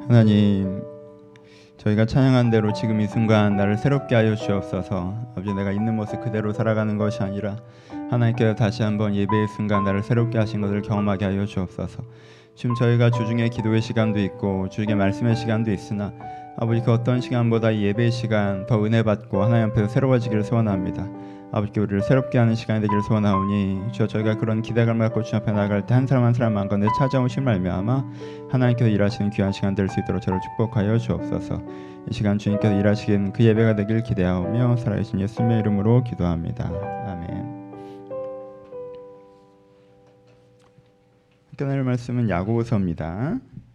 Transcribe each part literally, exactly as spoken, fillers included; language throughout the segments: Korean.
하나님, 저희가 찬양한 대로 지금 이 순간 나를 새롭게 하여 주옵소서. 아버지, 내가 있는 모습 그대로 살아가는 것이 아니라 하나님께서 다시 한번 예배의 순간 나를 새롭게 하신 것을 경험하게 하여 주옵소서. 지금 저희가 주중에 기도의 시간도 있고 주중에 말씀의 시간도 있으나 아버지, 그 어떤 시간보다 이 예배의 시간 더 은혜 받고 하나님 앞에서 새로워지기를 소원합니다. 아버지께 우리를 새롭게 하는 시간이 되기를 소원하오니 주여, 저희가 그런 기대감을 갖고 주님 앞에 나아갈 때 한 사람 한 사람 만건대 찾아오신 말미암아 하나님께서 일하시는 귀한 시간 될 수 있도록 저를 축복하여 주옵소서. 이 시간 주님께서 일하시는 그 예배가 되길 기대하오며 살아계신 예수님의 이름으로 기도합니다. 아멘. 오늘 말씀은 야고보서입니다.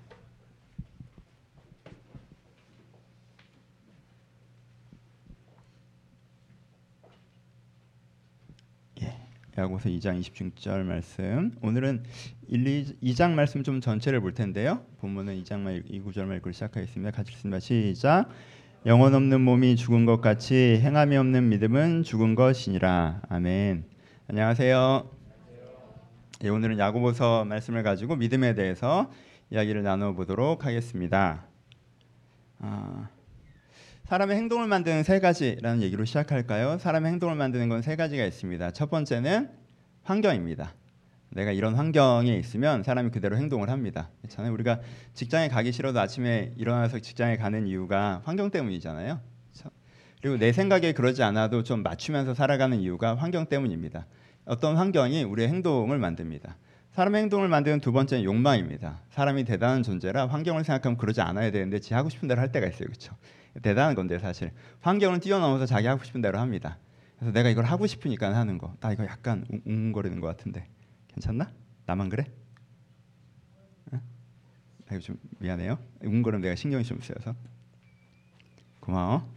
야고보서 이 장 이십육 절 말씀. 오늘은 일, 이 장 말씀 좀 전체를 볼 텐데요. 본문은 이 장만 이 구절만 읽고 시작하겠습니다. 같이 읽습니다. 시작. 영혼 없는 몸이 죽은 것 같이 행함이 없는 믿음은 죽은 것이니라. 아멘. 안녕하세요. 예, 오늘은 야고보서 말씀을 가지고 믿음에 대해서 이야기를 나눠보도록 하겠습니다. 아, 사람의 행동을 만드는 세 가지라는 얘기로 시작할까요? 사람의 행동을 만드는 건 세 가지가 있습니다. 첫 번째는 환경입니다. 내가 이런 환경에 있으면 사람이 그대로 행동을 합니다. 그렇잖아요. 우리가 직장에 가기 싫어도 아침에 일어나서 직장에 가는 이유가 환경 때문이잖아요. 그렇죠? 그리고 내 생각에 그러지 않아도 좀 맞추면서 살아가는 이유가 환경 때문입니다. 어떤 환경이 우리의 행동을 만듭니다. 사람의 행동을 만드는 두 번째는 욕망입니다. 사람이 대단한 존재라 환경을 생각하면 그러지 않아야 되는데 지 하고 싶은 대로 할 때가 있어요. 그렇죠? 대단한 건데 사실 환경을 뛰어넘어서 자기 하고 싶은 대로 합니다. 그래서 내가 이걸 하고 싶으니까 하는 거. 나 이거 약간 웅웅거리는 것 같은데 괜찮나? 나만 그래? 응? 나 이거 좀 미안해요. 웅거리면 내가 신경이 좀 쓰여서. 고마워.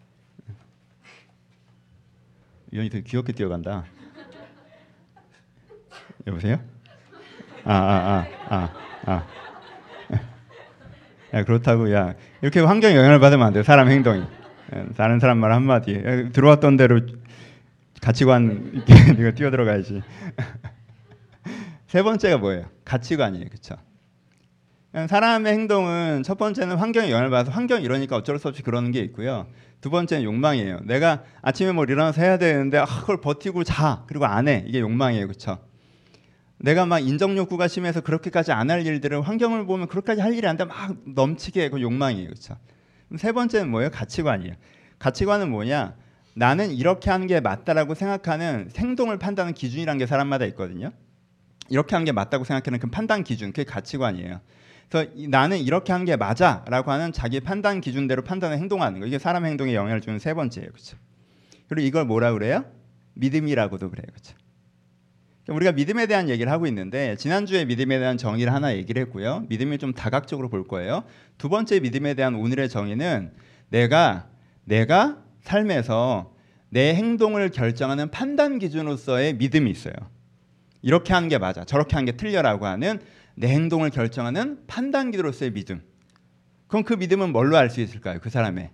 유연이 되게 귀엽게 뛰어간다. 여보세요? 아 아 아 아 아. 야, 그렇다고 야 이렇게 환경에 영향을 받으면 안 돼요. 사람 행동이. 다른 사람 말 한마디. 야, 들어왔던 대로 가치관 있게 네가 뛰어 들어가야지. 세 번째가 뭐예요? 가치관이에요. 그렇죠? 사람의 행동은 첫 번째는 환경에 영향을 받아서 환경이 이러니까 어쩔 수 없이 그러는 게 있고요. 두 번째는 욕망이에요. 내가 아침에 뭐 일어나서 해야 되는데 아, 그걸 버티고 자. 그리고 안 해. 이게 욕망이에요. 그렇죠? 내가 막 인정 욕구가 심해서 그렇게까지 안 할 일들을 환경을 보면 그렇게까지 할 일이 아닌데 막 넘치게 그 욕망이에요. 그렇죠? 세 번째는 뭐예요? 가치관이에요. 가치관은 뭐냐? 나는 이렇게 하는 게 맞다라고 생각하는 행동을 판단하는 기준이란 게 사람마다 있거든요. 이렇게 하는 게 맞다고 생각하는 그 판단 기준, 그게 가치관이에요. 그래서 이, 나는 이렇게 하는 게 맞아라고 하는 자기 판단 기준대로 판단을 행동하는 거. 이게 사람 행동에 영향을 주는 세 번째예요. 그렇죠? 그리고 이걸 뭐라 그래요? 믿음이라고도 그래요. 그렇죠? 우리가 믿음에 대한 얘기를 하고 있는데 지난주에 믿음에 대한 정의를 하나 얘기를 했고요. 믿음이 좀 다각적으로 볼 거예요. 두 번째 믿음에 대한 오늘의 정의는 내가 내가 삶에서 내 행동을 결정하는 판단 기준으로서의 믿음이 있어요. 이렇게 하는 게 맞아, 저렇게 하는 게 틀려라고 하는 내 행동을 결정하는 판단 기준으로서의 믿음. 그럼 그 믿음은 뭘로 알 수 있을까요? 그 사람의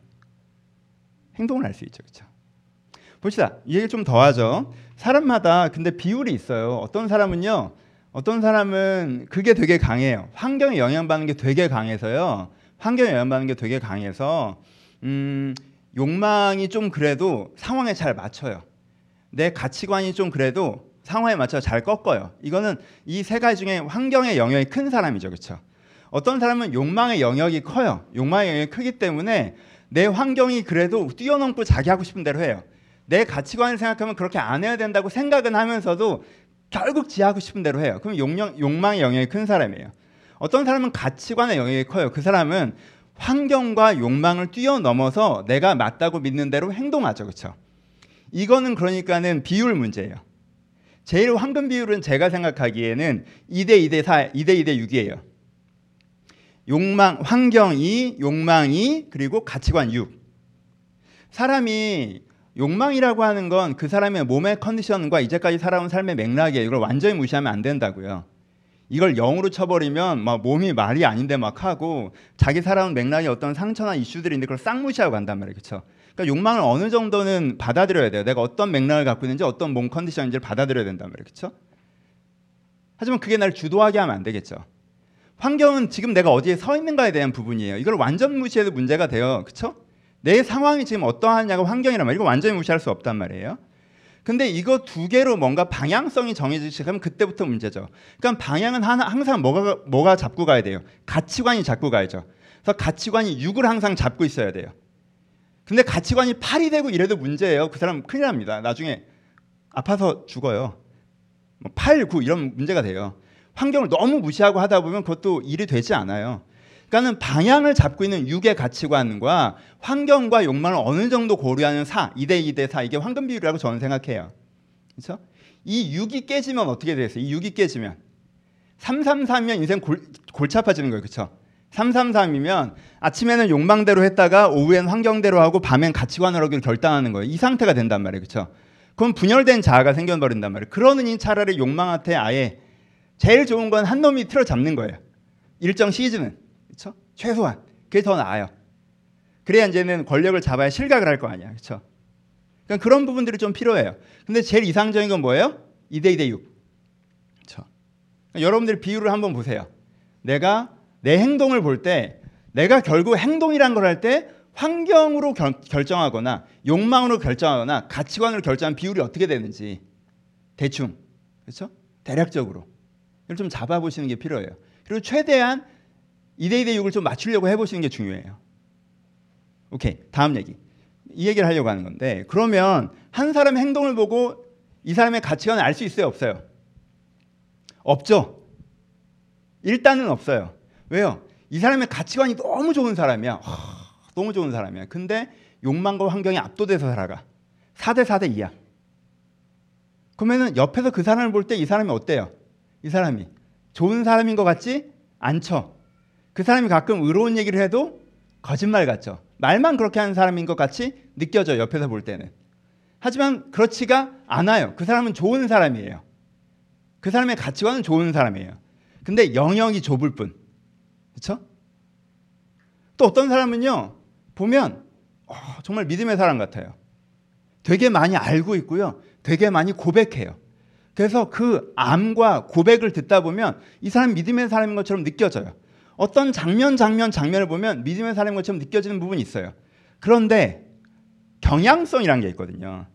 행동을 알 수 있죠. 그렇죠? 봅시다. 이 얘기 좀 더 하죠. 사람마다 근데 비율이 있어요. 어떤 사람은요. 어떤 사람은 그게 되게 강해요. 환경에 영향받는 게 되게 강해서요. 환경에 영향받는 게 되게 강해서 음, 욕망이 좀 그래도 상황에 잘 맞춰요. 내 가치관이 좀 그래도 상황에 맞춰서 잘 꺾어요. 이거는 이 세 가지 중에 환경의 영역이 큰 사람이죠. 그렇죠? 어떤 사람은 욕망의 영역이 커요. 욕망의 영역이 크기 때문에 내 환경이 그래도 뛰어넘고 자기 하고 싶은 대로 해요. 내 가치관을 생각하면 그렇게 안 해야 된다고 생각은 하면서도 결국 지 하고 싶은 대로 해요. 그럼 욕망, 욕망의 영역이 큰 사람이에요. 어떤 사람은 가치관의 영역이 커요. 그 사람은 환경과 욕망을 뛰어넘어서 내가 맞다고 믿는 대로 행동하죠. 그렇죠? 이거는 그러니까는 비율 문제예요. 제일 황금 비율은 제가 생각하기에는 이 대 이 대 사, 이 대 이 대 육이에요. 욕망, 환경 이, 욕망 이, 그리고 가치관 육. 사람이 욕망이라고 하는 건 그 사람의 몸의 컨디션과 이제까지 살아온 삶의 맥락이에요. 이걸 완전히 무시하면 안 된다고요. 이걸 영으로 쳐버리면 막 몸이 말이 아닌데 막 하고 자기 살아온 맥락의 어떤 상처나 이슈들이 있는데 그걸 싹 무시하고 간단 말이에요. 그렇죠? 그러니까 욕망을 어느 정도는 받아들여야 돼요. 내가 어떤 맥락을 갖고 있는지 어떤 몸 컨디션인지를 받아들여야 된단 말이에요. 그렇죠? 하지만 그게 나를 주도하게 하면 안 되겠죠. 환경은 지금 내가 어디에 서 있는가에 대한 부분이에요. 이걸 완전 무시해도 문제가 돼요. 그렇죠? 내 상황이 지금 어떠하냐가 환경이란 말이에요. 이거 완전히 무시할 수 없단 말이에요. 근데 이거 두 개로 뭔가 방향성이 정해지기 시작하면 그때부터 문제죠. 그러니까 방향은 하나, 항상 뭐가, 뭐가 잡고 가야 돼요? 가치관이 잡고 가야죠. 그래서 가치관이 육을 항상 잡고 있어야 돼요. 근데 가치관이 팔이 되고 이래도 문제예요. 그 사람 큰일 납니다. 나중에 아파서 죽어요. 팔, 구 이런 문제가 돼요. 환경을 너무 무시하고 하다 보면 그것도 일이 되지 않아요. 그러니까는 방향을 잡고 있는 육의 가치관과 환경과 욕망을 어느 정도 고려하는 사, 이 대 이 대 사, 이게 황금 비율이라고 저는 생각해요. 그렇죠? 이 육이 깨지면 어떻게 되겠어요? 이 육이 깨지면 삼 삼 삼이면 인생 골, 골치 아파지는 거예요. 그렇죠? 삼 삼 삼이면 아침에는 욕망대로 했다가 오후엔 환경대로 하고 밤엔 가치관으로 결단하는 거예요. 이 상태가 된단 말이에요. 그렇죠? 그럼 분열된 자아가 생겨버린단 말이에요. 그러느니 차라리 욕망한테 아예 제일 좋은 건 한 놈이 틀어 잡는 거예요. 일정 시즌은. 그렇죠? 최소한. 그게 더 나아요. 그래야 이제는 권력을 잡아야 실각을 할 거 아니야. 그렇죠? 그러니까 그런 부분들이 좀 필요해요. 근데 제일 이상적인 건 뭐예요? 이 대 이 대 육. 그렇죠? 그러니까 여러분들 비율을 한번 보세요. 내가 내 행동을 볼 때 내가 결국 행동이란 걸 할 때 환경으로 결, 결정하거나 욕망으로 결정하거나 가치관으로 결정한 비율이 어떻게 되는지 대충. 그렇죠? 대략적으로. 이걸 좀 잡아보시는 게 필요해요. 그리고 최대한 이 대 이 대 육을 좀 맞추려고 해보시는 게 중요해요. 오케이. 다음 얘기. 이 얘기를 하려고 하는 건데 그러면 한 사람의 행동을 보고 이 사람의 가치관을 알 수 있어요? 없어요? 없죠. 일단은 없어요. 왜요? 이 사람의 가치관이 너무 좋은 사람이야. 하, 너무 좋은 사람이야. 근데 욕망과 환경에 압도돼서 살아가. 사 대 사 대 이야. 그러면은 옆에서 그 사람을 볼 때 이 사람이 어때요? 이 사람이 좋은 사람인 것 같지 않죠? 그 사람이 가끔 의로운 얘기를 해도 거짓말 같죠? 말만 그렇게 하는 사람인 것 같이 느껴져요. 옆에서 볼 때는. 하지만 그렇지가 않아요. 그 사람은 좋은 사람이에요. 그 사람의 가치관은 좋은 사람이에요. 근데 영역이 좁을 뿐. 그렇죠? 또 어떤 사람은요. 보면 어, 정말 믿음의 사람 같아요. 되게 많이 알고 있고요. 되게 많이 고백해요. 그래서 그 암과 고백을 듣다 보면 이 사람 믿음의 사람인 것처럼 느껴져요. 어떤 장면 장면 장면을 보면 믿음의 사람인 것처럼 느껴지는 부분이 있어요. 그런데 경향성이라는 게 있거든요.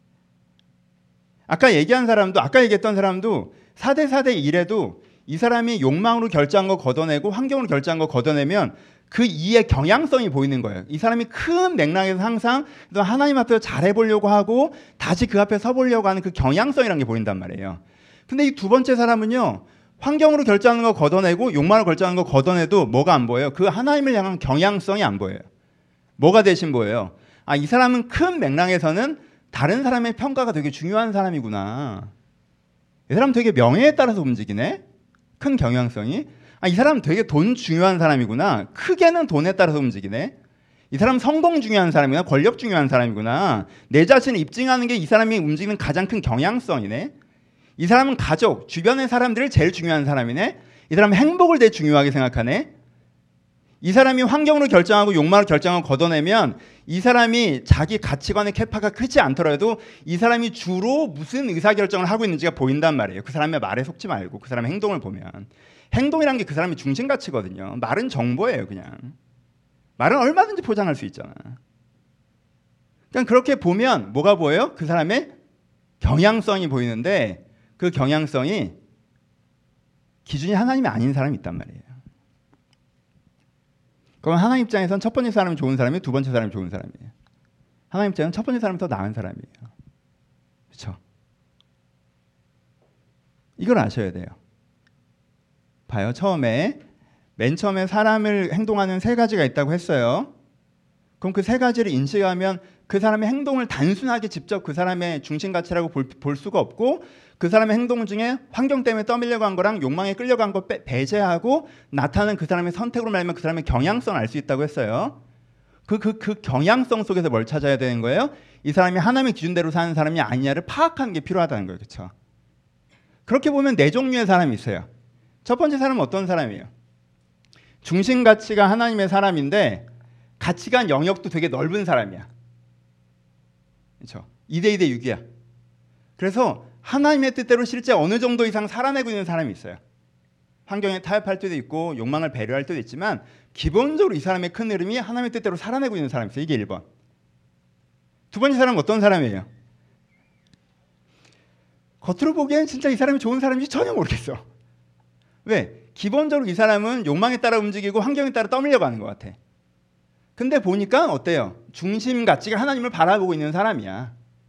아까 얘기한 사람도 아까 얘기했던 사람도 사 대 사 대 일에도 이 사람이 욕망으로 결정한 거 걷어내고 환경으로 결정한 거 걷어내면 그 이의 경향성이 보이는 거예요. 이 사람이 큰 맥락에서 항상 하나님 앞에서 잘해보려고 하고 다시 그 앞에 서보려고 하는 그 경향성이라는 게 보인단 말이에요. 근데 이 두 번째 사람은요. 환경으로 결정하는 거 걷어내고 욕망으로 결정하는 거 걷어내도 뭐가 안 보여요? 그 하나님을 향한 경향성이 안 보여요. 뭐가 대신 보여요? 아, 이 사람은 큰 맥락에서는 다른 사람의 평가가 되게 중요한 사람이구나. 이 사람 되게 명예에 따라서 움직이네? 큰 경향성이. 아, 이 사람 되게 돈 중요한 사람이구나. 크게는 돈에 따라서 움직이네. 이 사람 성공 중요한 사람이구나. 권력 중요한 사람이구나. 내 자신을 입증하는 게 이 사람이 움직이는 가장 큰 경향성이네. 이 사람은 가족, 주변의 사람들을 제일 중요한 사람이네. 이 사람은 행복을 되게 중요하게 생각하네. 이 사람이 환경으로 결정하고 욕망으로 결정하고 걷어내면 이 사람이 자기 가치관의 캐파가 크지 않더라도 이 사람이 주로 무슨 의사결정을 하고 있는지가 보인단 말이에요. 그 사람의 말에 속지 말고 그 사람의 행동을 보면. 행동이란 게 그 사람의 중심가치거든요. 말은 정보예요. 그냥. 말은 얼마든지 포장할 수 있잖아. 그러니까 그렇게 보면 뭐가 보여요? 그 사람의 경향성이 보이는데 그 경향성이 기준이 하나님이 아닌 사람이 있단 말이에요. 그럼 하나님 입장에서는 첫 번째 사람이 좋은 사람이에요? 두 번째 사람이 좋은 사람이에요? 하나님 입장에서는 첫 번째 사람이 더 나은 사람이에요. 그렇죠? 이걸 아셔야 돼요. 봐요. 처음에 맨 처음에 사람을 행동하는 세 가지가 있다고 했어요. 그럼 그 세 가지를 인식하면 그 사람의 행동을 단순하게 직접 그 사람의 중심가치라고 볼, 볼 수가 없고 그 사람의 행동 중에 환경 때문에 떠밀려고 한 거랑 욕망에 끌려간 거 빼, 배제하고 나타나는 그 사람의 선택으로 말하면 그 사람의 경향성을 알 수 있다고 했어요. 그, 그, 그 경향성 속에서 뭘 찾아야 되는 거예요? 이 사람이 하나님의 기준대로 사는 사람이 아니냐를 파악하는 게 필요하다는 거예요. 그렇죠? 그렇게 보면 네 종류의 사람이 있어요. 첫 번째 사람은 어떤 사람이에요? 중심가치가 하나님의 사람인데 가치관 영역도 되게 넓은 사람이야. 그렇죠? 이 대 이 대 육이야. 그래서 하나님의 뜻대로 실제 어느 정도 이상 살아내고 있는 사람이 있어요. 환경에 타협할 때도 있고 욕망을 배려할 때도 있지만 기본적으로 이 사람의 큰 흐름이 하나님의 뜻대로 살아내고 있는 사람이 있어요. 이게 일 번. 두 번째 사람은 어떤 사람이에요? 겉으로 보기엔 진짜 이 사람이 좋은 사람인지 전혀 모르겠어. 왜? 기본적으로 이 사람은 욕망에 따라 움직이고 환경에 따라 떠밀려가는 것 같아. 근데 보니까 어때요? 중심 가치가 하나님을 바라보고 있는 사람이야.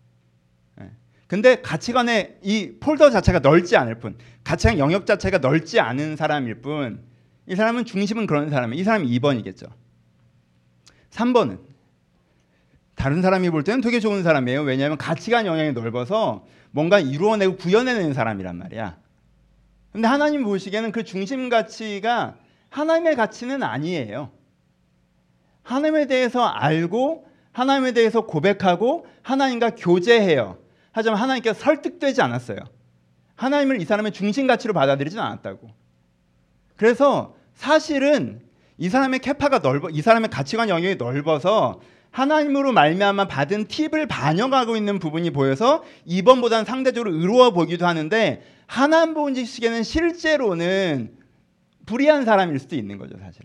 근데 가치관의 이 폴더 자체가 넓지 않을 뿐, 가치관 영역 자체가 넓지 않은 사람일 뿐, 이 사람은 중심은 그런 사람이에요. 이 사람이 이 번이겠죠. 삼 번은 다른 사람이 볼 때는 되게 좋은 사람이에요. 왜냐하면 가치관 영역이 넓어서 뭔가 이루어내고 구현해내는 사람이란 말이야. 근데 하나님 보시기에는 그 중심 가치가 하나님의 가치는 아니에요. 하나님에 대해서 알고 하나님에 대해서 고백하고 하나님과 교제해요. 하지만 하나님께서 설득되지 않았어요. 하나님을 이 사람의 중심 가치로 받아들이진 않았다고. 그래서 사실은 이 사람의 캐파가 넓어, 이 사람의 가치관 영역이 넓어서 하나님으로 말미암아 받은 팁을 반영하고 있는 부분이 보여서 이 번보다는 상대적으로 의로워 보기도 하는데 하나님 보시기에는 실제로는 불의한 사람일 수도 있는 거죠, 사실.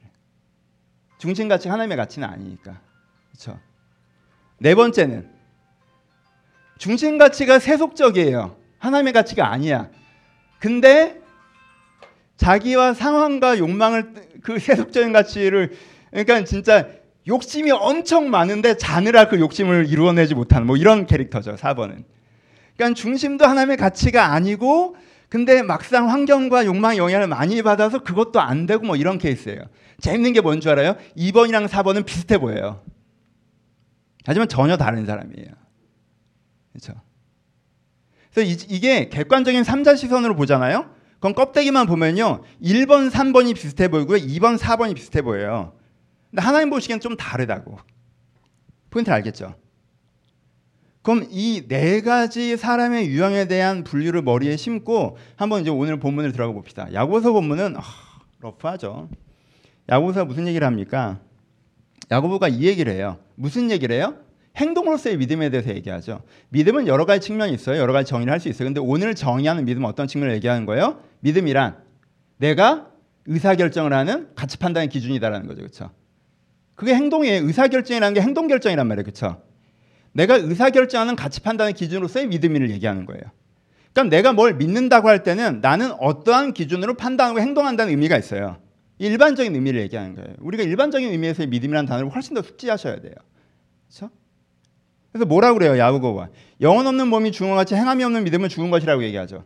중심 가치 하나님의 가치는 아니니까. 그렇죠? 네 번째는 중심 가치가 세속적이에요. 하나님의 가치가 아니야. 근데 자기와 상황과 욕망을 그 세속적인 가치를 그러니까 진짜 욕심이 엄청 많은데 자느라 그 욕심을 이루어내지 못하는 뭐 이런 캐릭터죠. 사 번은. 그러니까 중심도 하나님의 가치가 아니고 근데 막상 환경과 욕망의 영향을 많이 받아서 그것도 안 되고 뭐 이런 케이스예요. 재밌는 게 뭔 줄 알아요? 이 번이랑 사 번은 비슷해 보여요. 하지만 전혀 다른 사람이에요. 그렇죠? 그래서 이, 이게 객관적인 삼자 시선으로 보잖아요. 그럼 껍데기만 보면요. 일 번, 삼 번이 비슷해 보이고요. 이 번, 사 번이 비슷해 보여요. 근데 하나님 보시기엔 좀 다르다고. 포인트를 알겠죠? 그럼 이 네 가지 사람의 유형에 대한 분류를 머리에 심고 한번 이제 오늘 본문을 들어가 봅시다. 야고보서 본문은 아, 러프하죠. 야고보서가 무슨 얘기를 합니까? 야고보가 이 얘기를 해요. 무슨 얘기를 해요? 행동으로서의 믿음에 대해서 얘기하죠. 믿음은 여러 가지 측면이 있어요. 여러 가지 정의를 할 수 있어요. 근데 오늘 정의하는 믿음은 어떤 측면을 얘기하는 거예요? 믿음이란 내가 의사결정을 하는 가치 판단의 기준이다라는 거죠. 그렇죠? 그게 행동이에요. 의사결정이라는 게 행동결정이란 말이에요. 그렇죠? 내가 의사결정하는 가치 판단의 기준으로서의 믿음을 얘기하는 거예요. 그러니까 내가 뭘 믿는다고 할 때는 나는 어떠한 기준으로 판단하고 행동한다는 의미가 있어요. 일반적인 의미를 얘기하는 거예요. 우리가 일반적인 의미에서의 믿음이라는 단어를 훨씬 더 숙지하셔야 돼요. 그렇죠? 그래서 뭐라고 그래요? 야고보가 영혼 없는 몸이 죽은 것 같이 행함이 없는 믿음은 죽은 것이라고 얘기하죠.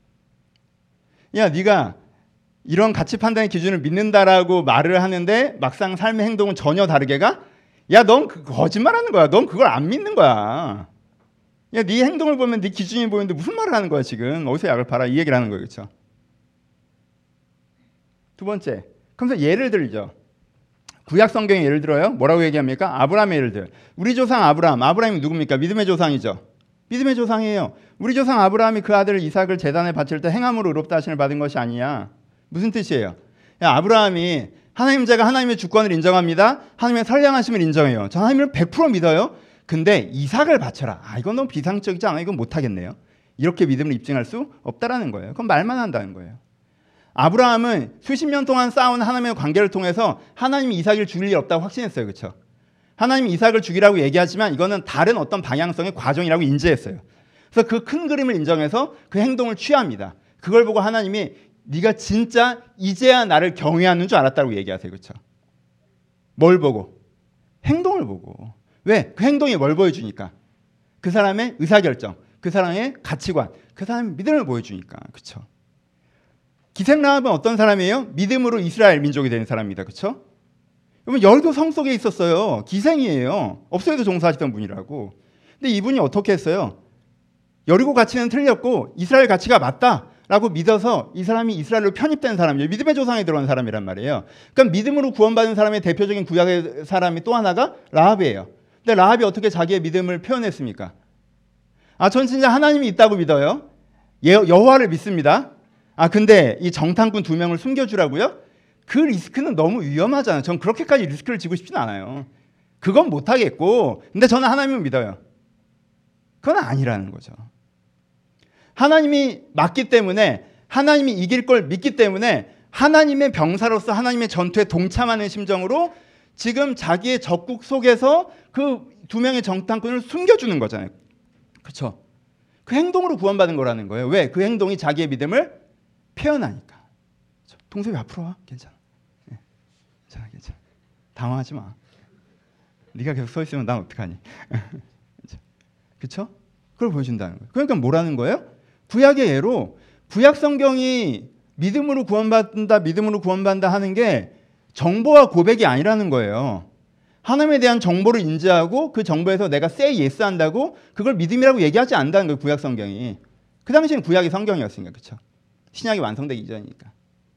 야, 네가 이런 가치 판단의 기준을 믿는다라고 말을 하는데 막상 삶의 행동은 전혀 다르게 가? 야, 넌 그 거짓말하는 거야. 넌 그걸 안 믿는 거야. 야, 네 행동을 보면 네 기준이 보이는데 무슨 말을 하는 거야 지금? 어디서 약을 팔아? 이 얘기를 하는 거예요. 그렇죠? 두 번째, 그래서 예를 들죠. 구약 성경에 예를 들어요. 뭐라고 얘기합니까? 아브라함의 예를 들어요. 우리 조상 아브라함. 아브라함이 누굽니까? 믿음의 조상이죠. 믿음의 조상이에요. 우리 조상 아브라함이 그 아들 이삭을 제단에 바칠 때 행함으로 의롭다 하심을 받은 것이 아니야. 무슨 뜻이에요? 야, 아브라함이 하나님 제가 하나님의 주권을 인정합니다. 하나님의 선량하심을 인정해요. 저 하나님을 백 퍼센트 믿어요. 근데 이삭을 바쳐라. 아, 이건 너무 비상적이지 않아? 이건 못하겠네요. 이렇게 믿음을 입증할 수 없다라는 거예요. 그건 말만 한다는 거예요. 아브라함은 수십 년 동안 쌓아온 하나님의 관계를 통해서 하나님이 이삭을 죽일 일 없다고 확신했어요. 그렇죠? 하나님이 이삭을 죽이라고 얘기하지만 이거는 다른 어떤 방향성의 과정이라고 인지했어요. 그래서 그 큰 그림을 인정해서 그 행동을 취합니다. 그걸 보고 하나님이 네가 진짜 이제야 나를 경외하는 줄 알았다고 얘기하세요. 그렇죠? 뭘 보고? 행동을 보고. 왜? 그 행동이 뭘 보여주니까? 그 사람의 의사결정, 그 사람의 가치관, 그 사람의 믿음을 보여주니까. 그렇죠? 기생라합은 어떤 사람이에요? 믿음으로 이스라엘 민족이 된 사람입니다. 그렇죠? 여러분 여리고 성 속에 있었어요. 기생이에요. 업소에도 종사하시던 분이라고. 근데 이분이 어떻게 했어요? 여리고 가치는 틀렸고 이스라엘 가치가 맞다라고 믿어서 이 사람이 이스라엘로 편입된 사람이에요. 믿음의 조상에 들어온 사람이란 말이에요. 그러니까 믿음으로 구원받은 사람의 대표적인 구약의 사람이 또 하나가 라합이에요. 근데 라합이 어떻게 자기의 믿음을 표현했습니까? 아, 전 진짜 하나님이 있다고 믿어요. 여호와를 믿습니다. 아, 근데 이 정탐꾼 두 명을 숨겨주라고요? 그 리스크는 너무 위험하잖아요. 전 그렇게까지 리스크를 지고 싶진 않아요. 그건 못하겠고, 근데 저는 하나님을 믿어요. 그건 아니라는 거죠. 하나님이 맞기 때문에, 하나님이 이길 걸 믿기 때문에 하나님의 병사로서 하나님의 전투에 동참하는 심정으로 지금 자기의 적국 속에서 그 두 명의 정탐꾼을 숨겨주는 거잖아요. 그렇죠? 그 행동으로 구원받은 거라는 거예요. 왜? 그 행동이 자기의 믿음을 표현하니까. 동섭이 앞으로 와. 괜찮아. 네. 괜찮아, 괜찮아. 당황하지 마. 네가 계속 서 있으면 난 어떡하니? 그렇죠? 그걸 보여준다는 거예요. 그러니까 뭐라는 거예요? 구약의 예로 구약 성경이 믿음으로 구원받는다, 믿음으로 구원받는다 하는 게 정보와 고백이 아니라는 거예요. 하나님에 대한 정보를 인지하고 그 정보에서 내가 say yes 한다고 그걸 믿음이라고 얘기하지 않는다는 거예요. 구약 성경이. 그 당시에는 구약이 성경이었으니까. 그렇죠? 신약이 완성되기 이전이니까.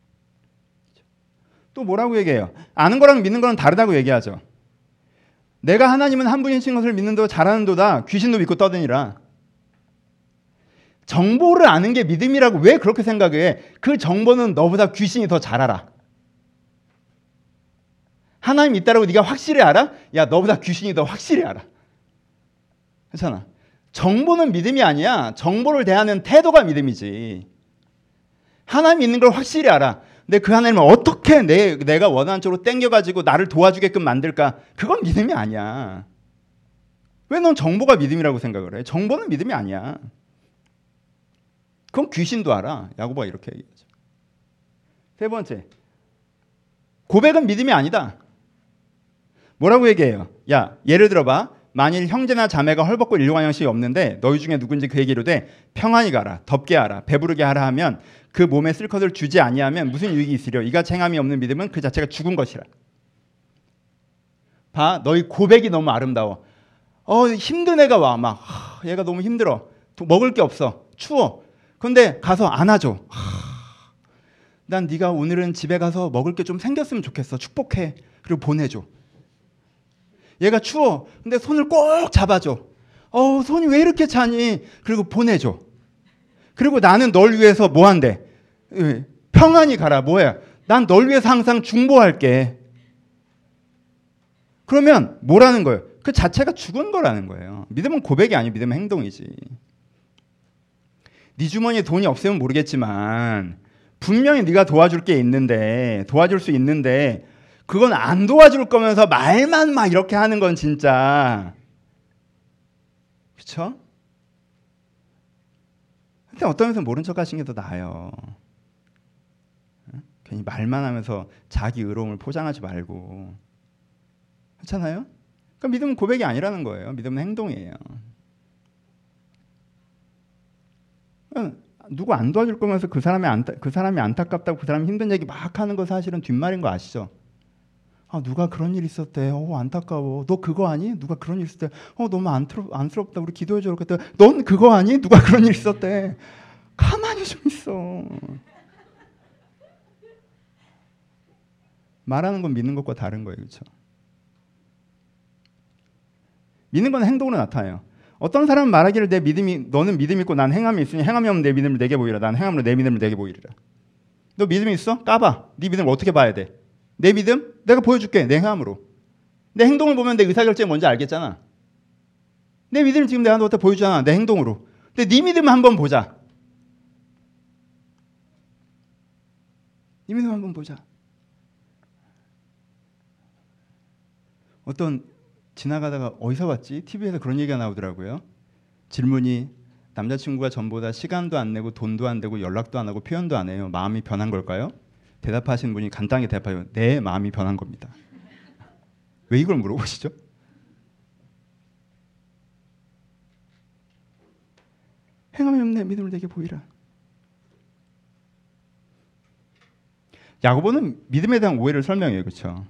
또 뭐라고 얘기해요? 아는 거랑 믿는 거는 다르다고 얘기하죠. 내가 하나님은 한 분이신 것을 믿는도 잘하는도다. 귀신도 믿고 떠드니라. 정보를 아는 게 믿음이라고 왜 그렇게 생각해? 그 정보는 너보다 귀신이 더 잘 알아. 하나님 있다라고 네가 확실히 알아? 야, 너보다 귀신이 더 확실히 알아. 그렇잖아. 정보는 믿음이 아니야. 정보를 대하는 태도가 믿음이지. 하나님 있는 걸 확실히 알아. 근데 그 하나님을 어떻게 내, 내가 원하는 쪽으로 땡겨가지고 나를 도와주게끔 만들까? 그건 믿음이 아니야. 왜 넌 정보가 믿음이라고 생각을 해? 정보는 믿음이 아니야. 그건 귀신도 알아. 야고보가 이렇게 얘기하죠. 세 번째, 고백은 믿음이 아니다. 뭐라고 얘기해요? 야, 예를 들어봐. 만일 형제나 자매가 헐벗고 일용할 양식이 없는데 너희 중에 누군지 그에게 이르되 평안히 가라, 덥게 하라, 배부르게 하라 하면 그 몸에 쓸 것을 주지 아니하면 무슨 유익이 있으려? 이같이 행함이 없는 믿음은 그 자체가 죽은 것이라. 봐, 너희 고백이 너무 아름다워. 어, 힘든 애가 와. 막 하, 얘가 너무 힘들어. 먹을 게 없어. 추워. 근데 가서 안아줘. 하, 난 네가 오늘은 집에 가서 먹을 게 좀 생겼으면 좋겠어. 축복해. 그리고 보내줘. 얘가 추워. 근데 손을 꼭 잡아줘. 어, 손이 왜 이렇게 차니? 그리고 보내줘. 그리고 나는 널 위해서 뭐 한대? 평안히 가라. 뭐야? 난 널 위해서 항상 중보할게. 그러면 뭐라는 거예요? 그 자체가 죽은 거라는 거예요. 믿음은 고백이 아니고 믿음은 행동이지. 네 주머니에 돈이 없으면 모르겠지만 분명히 네가 도와줄 게 있는데 도와줄 수 있는데 그건 안 도와줄 거면서 말만 막 이렇게 하는 건 진짜 그렇죠? 근데 어떤 면에서 모른 척 하시는 게 더 나아요. 괜히 말만 하면서 자기 의로움을 포장하지 말고. 그렇잖아요? 그러니까 믿음은 고백이 아니라는 거예요. 믿음은 행동이에요. 누구 안 도와줄 거면서 그 사람이 안타, 그 사람이 안타깝다고 그 사람이 힘든 얘기 막 하는 거 사실은 뒷말인 거 아시죠? 아, 누가 그런 일 있었대. 어, 안타까워. 너 그거 아니? 누가 그런 일 있었대. 어, 너무 안쓰러, 안쓰럽다. 우리 기도해줘. 그랬더니 넌 그거 아니? 누가 그런 일 있었대. 가만히 좀 있어. 말하는 건 믿는 것과 다른 거예요. 그렇죠? 믿는 건 행동으로 나타나요. 어떤 사람은 말하기를 내 믿음이 너는 믿음 있고 난 행함이 있으니 행함이 없는 내 믿음을 내게 보이라. 난 행함으로 내 믿음을 내게 보이리라. 너 믿음이 있어? 까봐. 네 믿음을 어떻게 봐야 돼? 내 믿음? 내가 보여줄게. 내 행함으로. 내 행동을 보면 내 의사결정이 뭔지 알겠잖아. 내 믿음을 지금 내가 너한테 보여주잖아. 내 행동으로. 근데 네 믿음을 한번 보자. 네 믿음 한번 보자. 어떤 지나가다가 어디서 봤지? 티비에서 그런 얘기가 나오더라고요. 질문이 남자친구가 전보다 시간도 안 내고 돈도 안 되고 연락도 안 하고 표현도 안 해요. 마음이 변한 걸까요? 대답하신 분이 간단하게 대답해요. 내 마음이 변한 겁니다. 왜 이걸 물어보시죠? 행함이 없네 믿음을 내게 보이라. 야고보는 믿음에 대한 오해를 설명해요. 그렇죠?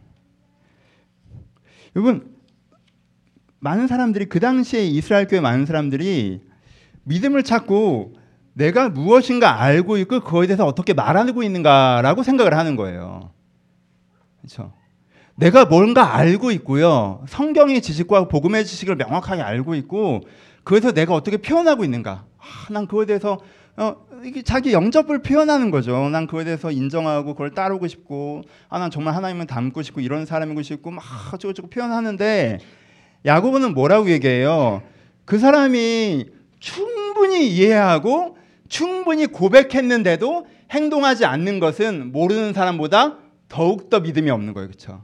여러분 많은 사람들이 그 당시에 이스라엘 교회 많은 사람들이 믿음을 찾고 내가 무엇인가 알고 있고 그거에 대해서 어떻게 말하고 있는가라고 생각을 하는 거예요. 그렇죠? 내가 뭔가 알고 있고요. 성경의 지식과 복음의 지식을 명확하게 알고 있고 그래서 내가 어떻게 표현하고 있는가. 아, 난 그거에 대해서 어, 이게 자기 영접을 표현하는 거죠. 난 그거에 대해서 인정하고 그걸 따르고 싶고 아, 난 정말 하나님을 닮고 싶고 이런 사람이고 싶고 막 어쩌고저쩌고 표현하는데 야고보는 뭐라고 얘기해요? 그 사람이 충분히 이해하고 충분히 고백했는데도 행동하지 않는 것은 모르는 사람보다 더욱더 믿음이 없는 거예요. 그렇죠?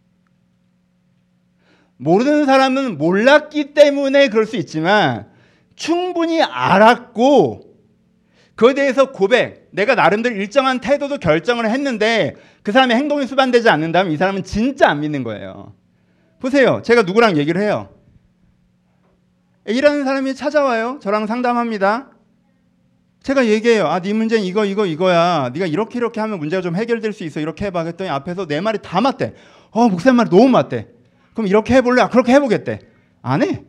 모르는 사람은 몰랐기 때문에 그럴 수 있지만 충분히 알았고 그에 대해서 고백, 내가 나름대로 일정한 태도도 결정을 했는데 그 사람의 행동이 수반되지 않는다면 이 사람은 진짜 안 믿는 거예요. 보세요. 제가 누구랑 얘기를 해요. A라는 사람이 찾아와요. 저랑 상담합니다. 제가 얘기해요. 아, 네 문제는 이거 이거 이거야. 네가 이렇게 이렇게 하면 문제가 좀 해결될 수 있어. 이렇게 해봐. 그랬더니 앞에서 내 말이 다 맞대. 어, 목사님 말이 너무 맞대. 그럼 이렇게 해볼래? 아, 그렇게 해보겠대. 안 해.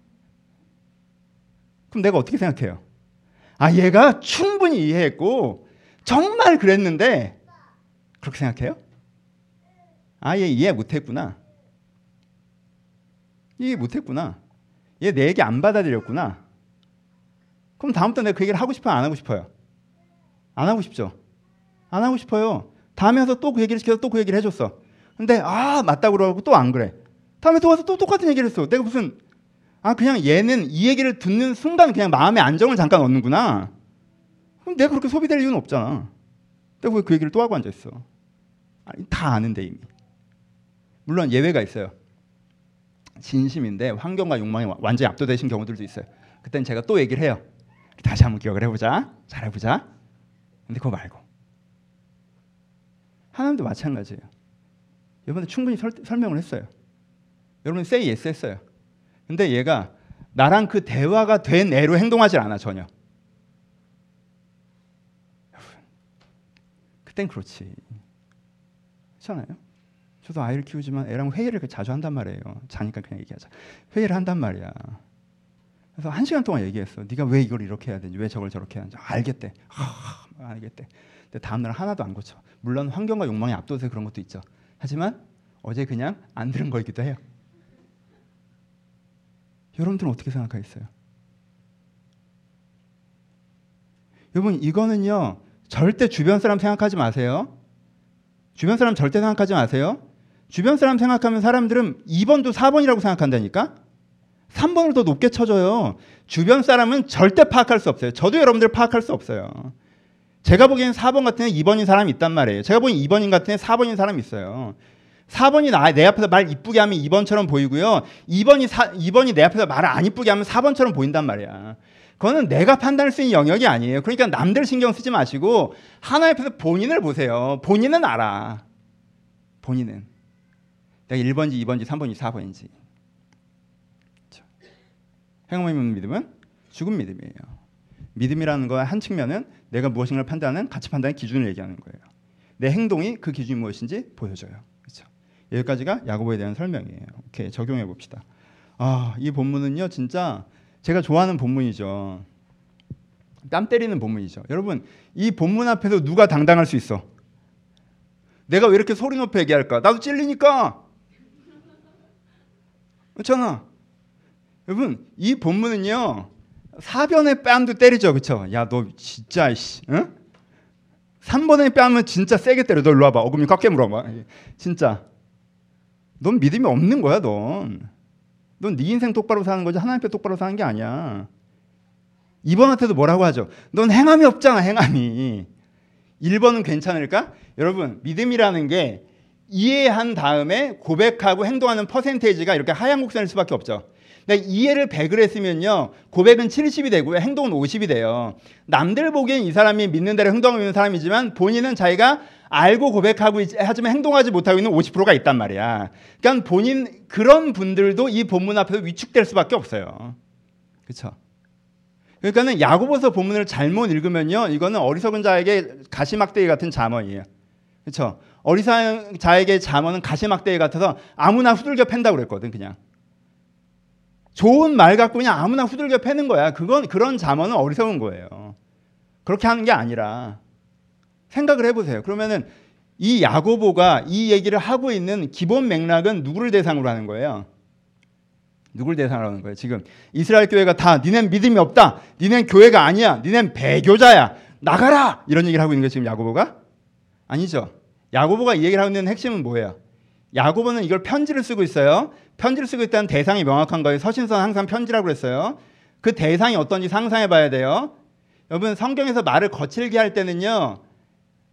그럼 내가 어떻게 생각해요? 아, 얘가 충분히 이해했고 정말 그랬는데 그렇게 생각해요? 아, 얘 이해 못했구나. 이해 못했구나. 얘 내 얘기 안 받아들였구나. 그럼 다음부터 내가 그 얘기를 하고 싶어요? 안 하고 싶어요? 안 하고 싶죠? 안 하고 싶어요. 다음에 와서 또 그 얘기를 시켜서 또 그 얘기를 해줬어. 근데 아, 맞다고 그러고 또 안 그래. 다음에 또 와서 또 똑같은 얘기를 했어. 내가 무슨 아, 그냥 얘는 이 얘기를 듣는 순간 그냥 마음의 안정을 잠깐 얻는구나. 그럼 내가 그렇게 소비될 이유는 없잖아. 내가 왜 그 얘기를 또 하고 앉아있어? 아니, 다 아는데 이미. 물론 예외가 있어요. 진심인데 환경과 욕망이 완전히 압도되신 경우들도 있어요. 그때는 제가 또 얘기를 해요. 다시 한번 기억을 해보자. 잘해보자. 근데 그거 말고 하나님도 마찬가지예요. 여러분들 충분히 설, 설명을 했어요. 여러분 say yes 했어요. 근데 얘가 나랑 그 대화가 된 애로 행동하지 않아 전혀. 그땐 그렇지. 그렇잖아요. 저도 아이를 키우지만 애랑 회의를 자주 한단 말이에요. 자니까 그냥 얘기하자. 회의를 한단 말이야. 그래서 한 시간 동안 얘기했어. 네가 왜 이걸 이렇게 해야 되는지, 왜 저걸 저렇게 해야 되는지. 알겠대. 아, 알겠대. 근데 다음 날 하나도 안 고쳐. 물론 환경과 욕망이 압도돼서 그런 것도 있죠. 하지만 어제 그냥 안 들은 거이기도 해요. 여러분들은 어떻게 생각하겠어요? 여러분 이거는요. 절대 주변 사람 생각하지 마세요. 주변 사람 절대 생각하지 마세요. 주변 사람 생각하면 사람들은 이 번도 사 번이라고 생각한다니까? 삼 번을 더 높게 쳐줘요. 주변 사람은 절대 파악할 수 없어요. 저도 여러분들 파악할 수 없어요. 제가 보기엔 사 번 같은 애 이 번인 사람이 있단 말이에요. 제가 보기엔 이 번인 같은 애 사 번인 사람이 있어요. 사 번이 나, 내 앞에서 말 이쁘게 하면 이 번처럼 보이고요. 이 번이, 사, 이 번이 내 앞에서 말을 안 이쁘게 하면 사 번처럼 보인단 말이야. 그거는 내가 판단할 수 있는 영역이 아니에요. 그러니까 남들 신경 쓰지 마시고 하나님 앞에서 본인을 보세요. 본인은 알아. 본인은. 내가 일 번인지 이 번인지 삼 번인지 사 번인지. 행함이 없는 믿음은 죽은 믿음이에요. 믿음이라는 거 한 측면은 내가 무엇인가를 판단하는 가치 판단의 기준을 얘기하는 거예요. 내 행동이 그 기준이 무엇인지 보여줘요. 그렇죠? 여기까지가 야고보에 대한 설명이에요. 오케이, 적용해 봅시다. 아, 이 본문은요, 진짜 제가 좋아하는 본문이죠. 땀 때리는 본문이죠. 여러분, 이 본문 앞에서 누가 당당할 수 있어? 내가 왜 이렇게 소리 높여 얘기할까? 나도 찔리니까. 그렇잖아. 여러분, 이 본문은요, 사변의 뺨도 때리죠. 그렇죠? 야, 너 진짜 씨, 응? 삼 번의 뺨은 진짜 세게 때려. 너 일로 와봐. 어금니 꽉 깨물어봐. 진짜. 넌 믿음이 없는 거야, 넌. 넌 네 인생 똑바로 사는 거지 하나님 앞에 똑바로 사는 게 아니야. 이 번한테도 뭐라고 하죠? 넌 행함이 없잖아, 행함이. 일 번은 괜찮을까? 여러분, 믿음이라는 게 이해한 다음에 고백하고 행동하는 퍼센테이지가 이렇게 하얀 곡선일 수밖에 없죠. 근데 이해를 백을 했으면요, 고백은 칠십이 되고요, 행동은 오십이 돼요. 남들 보기엔 이 사람이 믿는 대로 행동하고 있는 사람이지만 본인은 자기가 알고 고백하고 하지만 행동하지 못하고 있는 오십 퍼센트가 있단 말이야. 그러니까 본인 그런 분들도 이 본문 앞에서 위축될 수밖에 없어요. 그렇죠? 그러니까는 야고보서 본문을 잘못 읽으면요, 이거는 어리석은 자에게 가시막대기 같은 잠언이에요. 그렇죠? 어리석은 자에게 잠언은 가시막대기 같아서 아무나 후들겨 팬다고 그랬거든. 그냥 좋은 말 갖고 그냥 아무나 후들겨 패는 거야. 그건 그런 잠언은 어리석은 거예요. 그렇게 하는 게 아니라 생각을 해보세요. 그러면은 이 야고보가 이 얘기를 하고 있는 기본 맥락은 누구를 대상으로 하는 거예요? 누구를 대상으로 하는 거예요? 지금 이스라엘 교회가 다 니넨 믿음이 없다. 니넨 교회가 아니야. 니넨 배교자야. 나가라. 이런 얘기를 하고 있는 거예요. 지금 야고보가? 아니죠. 야고보가 이 얘기를 하고 있는 핵심은 뭐예요? 야고보는 이걸 편지를 쓰고 있어요. 편지를 쓰고 있다는 대상이 명확한 거예요. 서신서는 항상 편지라고 그랬어요. 그 대상이 어떤지 상상해 봐야 돼요. 여러분, 성경에서 말을 거칠게 할 때는요,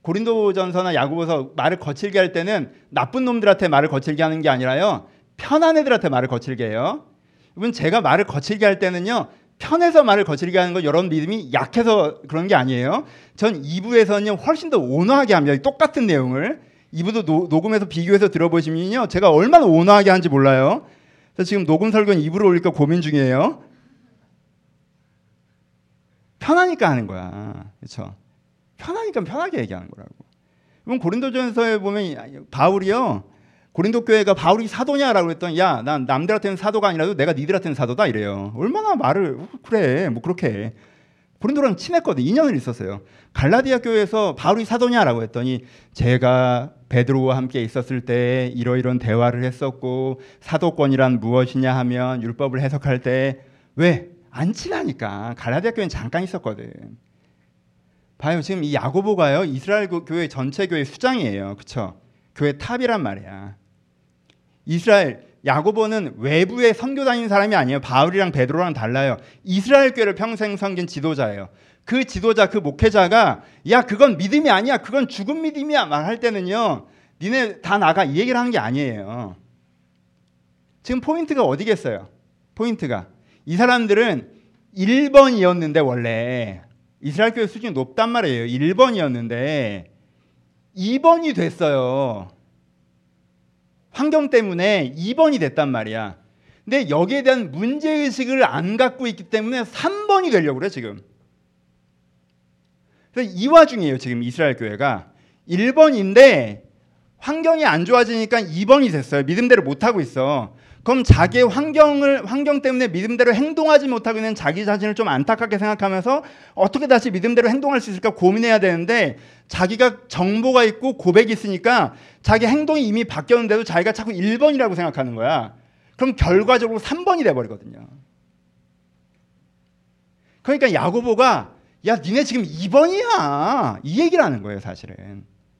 고린도전서나 야고보서 말을 거칠게 할 때는 나쁜 놈들한테 말을 거칠게 하는 게 아니라요, 편한 애들한테 말을 거칠게 해요. 여러분, 제가 말을 거칠게 할 때는요, 편해서 말을 거칠게 하는 거 여러분 믿음이 약해서 그런 게 아니에요. 전 이 부에서는요 훨씬 더 온화하게 합니다. 똑같은 내용을 이 부도 노, 녹음해서 비교해서 들어보시면요 제가 얼마나 온화하게 하는지 몰라요. 그래서 지금 녹음 설교는 이 부로 올릴까 고민 중이에요. 편하니까 하는 거야. 그렇죠? 편하니까 편하게 얘기하는 거라고. 그럼 고린도전서에 보면 바울이요, 고린도 교회가 바울이 사도냐라고 했더니 야, 난 남들한테는 사도가 아니라도 내가 니들한테는 사도다 이래요. 얼마나 말을 그래 뭐 그렇게 해. 고린도랑 친했거든. 이 년을 있었어요. 갈라디아 교회에서 바울이 사도냐라고 했더니 제가 베드로와 함께 있었을 때 이러이런 대화를 했었고 사도권이란 무엇이냐 하면 율법을 해석할 때 왜? 안 친하니까. 갈라디아 교회는 잠깐 있었거든. 봐요. 지금 이 야고보가요 이스라엘 교회 전체 교회 수장이에요. 그렇죠? 교회 탑이란 말이야. 이스라엘 야고보는 외부에 선교 다니는 사람이 아니에요. 바울이랑 베드로랑 달라요. 이스라엘 교회를 평생 섬긴 지도자예요. 그 지도자, 그 목회자가 야 그건 믿음이 아니야, 그건 죽은 믿음이야 말할 때는요, 니네 다 나가 이 얘기를 하는 게 아니에요. 지금 포인트가 어디겠어요? 포인트가 이 사람들은 일 번이었는데 원래 이스라엘 교회 수준이 높단 말이에요. 일 번이었는데 이 번이 됐어요. 환경 때문에 이 번이 됐단 말이야. 근데 여기에 대한 문제의식을 안 갖고 있기 때문에 삼 번이 되려고 그래 지금. 그래서 이 와중이에요 지금 이스라엘 교회가. 일 번인데 환경이 안 좋아지니까 이 번이 됐어요. 믿음대로 못하고 있어. 그럼 자기의 환경을, 환경 때문에 믿음대로 행동하지 못하고 있는 자기 자신을 좀 안타깝게 생각하면서 어떻게 다시 믿음대로 행동할 수 있을까 고민해야 되는데, 자기가 정보가 있고 고백이 있으니까 자기 행동이 이미 바뀌었는데도 자기가 자꾸 일 번이라고 생각하는 거야. 그럼 결과적으로 삼 번이 돼버리거든요. 그러니까 야고보가 야 니네 지금 이 번이야 이 얘기를 하는 거예요 사실은.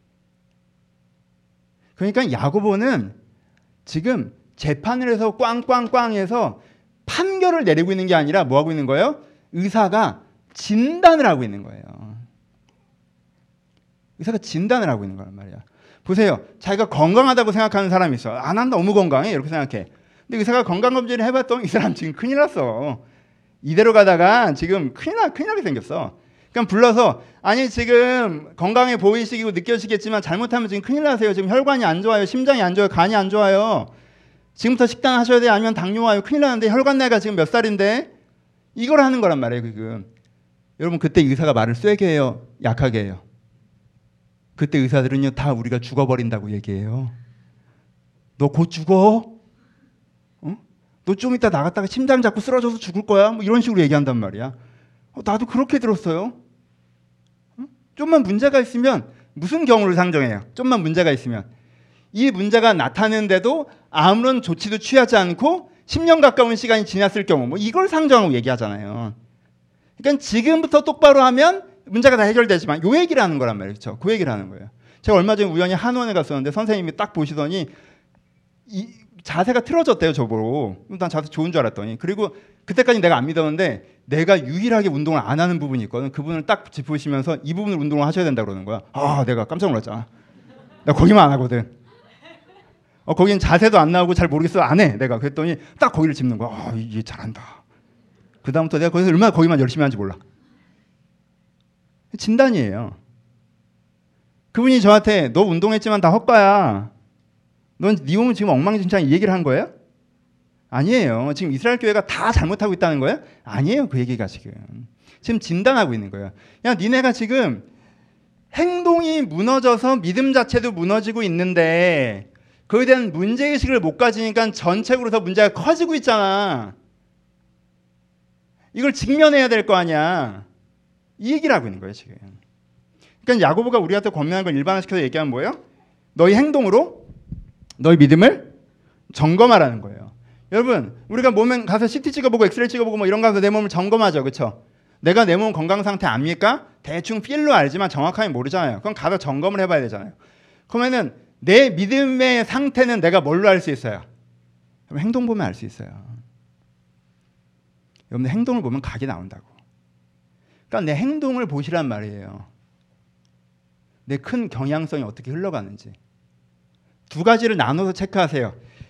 그러니까 야고보는 지금 재판을 해서 꽝꽝꽝 해서 판결을 내리고 있는 게 아니라 뭐 하고 있는 거예요? 의사가 진단을 하고 있는 거예요. 의사가 진단을 하고 있는 거란 말이야. 보세요. 자기가 건강하다고 생각하는 사람이 있어. 아, 난 너무 건강해 이렇게 생각해. 근데 의사가 건강검진을 해봤더니 이 사람 지금 큰일 났어. 이대로 가다가 지금 큰일 나, 큰일 나게 생겼어. 그럼 불러서 아니 지금 건강해 보이시고 느껴지겠지만 잘못하면 지금 큰일 나세요. 지금 혈관이 안 좋아요. 심장이 안 좋아요. 간이 안 좋아요. 지금부터 식단 하셔야 돼요. 아니면 당뇨 와요. 큰일 나는데 혈관 나이가 지금 몇 살인데 이걸 하는 거란 말이에요. 지금. 여러분 그때 의사가 말을 세게 해요? 약하게 해요? 그때 의사들은요 다 우리가 죽어버린다고 얘기해요. 너 곧 죽어? 어? 너 좀 이따 나갔다가 심장 잡고 쓰러져서 죽을 거야? 뭐 이런 식으로 얘기한단 말이야. 어, 나도 그렇게 들었어요. 어? 좀만 문제가 있으면 무슨 경우를 상정해요? 좀만 문제가 있으면 이 문제가 나타나는데도 아무런 조치도 취하지 않고 십 년 가까운 시간이 지났을 경우 뭐 이걸 상정하고 얘기하잖아요. 그러니까 지금부터 똑바로 하면 문제가 다 해결되지만 요 얘기를 하는 거란 말이에요. 그렇죠? 그 얘기를 하는 거예요. 제가 얼마 전에 우연히 한원에 갔었는데 선생님이 딱 보시더니 이 자세가 틀어졌대요. 저보고. 난 자세 좋은 줄 알았더니. 그리고 그때까지 내가 안 믿었는데 내가 유일하게 운동을 안 하는 부분이 있거든. 그분을 딱 짚으시면서 이 부분을 운동을 하셔야 된다 그러는 거야. 아 내가 깜짝 놀랐잖아. 나 거기만 안 하거든. 어, 거긴 자세도 안 나오고 잘 모르겠어. 안 해. 내가. 그랬더니 딱 거기를 짚는 거야. 아, 이게 잘한다. 그 다음부터 내가 거기서 얼마나 거기만 열심히 하는지 몰라. 진단이에요. 그분이 저한테 너 운동했지만 다 헛가야. 넌 네 몸은 지금 엉망진창 이 얘기를 한 거예요? 아니에요. 지금 이스라엘 교회가 다 잘못하고 있다는 거예요? 아니에요. 그 얘기가 지금. 지금 진단하고 있는 거예요. 야, 니네가 지금 행동이 무너져서 믿음 자체도 무너지고 있는데 그에 대한 문제의식을 못 가지니까 전체적으로 더 문제가 커지고 있잖아. 이걸 직면해야 될 거 아니야. 이 얘기를 하고 있는 거예요 지금. 그러니까 야고보가 우리한테 권면한 걸 일반화시켜서 얘기하면 뭐예요? 너희 행동으로 너희 믿음을 점검하라는 거예요. 여러분 우리가 몸에 가서 씨티 찍어보고 엑스레이 찍어보고 뭐 이런 거 가서 내 몸을 점검하죠. 그렇죠? 내가 내 몸 건강 상태 압니까? 대충 필로 알지만 정확하게 모르잖아요. 그럼 가서 점검을 해봐야 되잖아요. 그러면은 내 믿음의 상태는 내가 뭘로 알 수 있어요? 그럼 행동 보면 알 수 있어요. 여러분들 행동을 보면 각이 나온다고. 그러니까 내 행동을 보시란 말이에요. 내 큰 경향성이 어떻게 흘러가는지. 두 가지를 나눠서 체크하세요.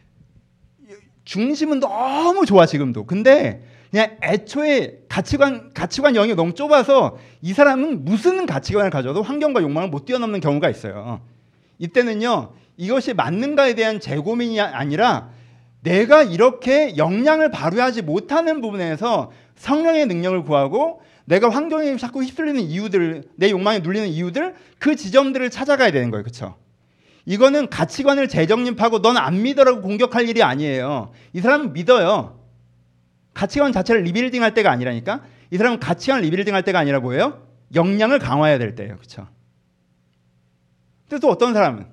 중심은 너무 좋아 지금도. 근데 그냥 애초에 가치관 가치관 영역이 너무 좁아서 이 사람은 무슨 가치관을 가져도 환경과 욕망을 못 뛰어넘는 경우가 있어요. 이때는요, 이것이 맞는가에 대한 재고민이 아니라 내가 이렇게 역량을 발휘하지 못하는 부분에서 성령의 능력을 구하고 내가 환경에 자꾸 휩쓸리는 이유들, 내 욕망에 눌리는 이유들, 그 지점들을 찾아가야 되는 거예요. 그렇죠? 이거는 가치관을 재정립하고 넌 안 믿어라고 공격할 일이 아니에요. 이 사람은 믿어요. 가치관 자체를 리빌딩 할 때가 아니라니까. 이 사람은 가치관을 리빌딩 할 때가 아니라 뭐예요? 역량을 강화해야 될 때예요. 그렇죠? 근데 또 어떤 사람은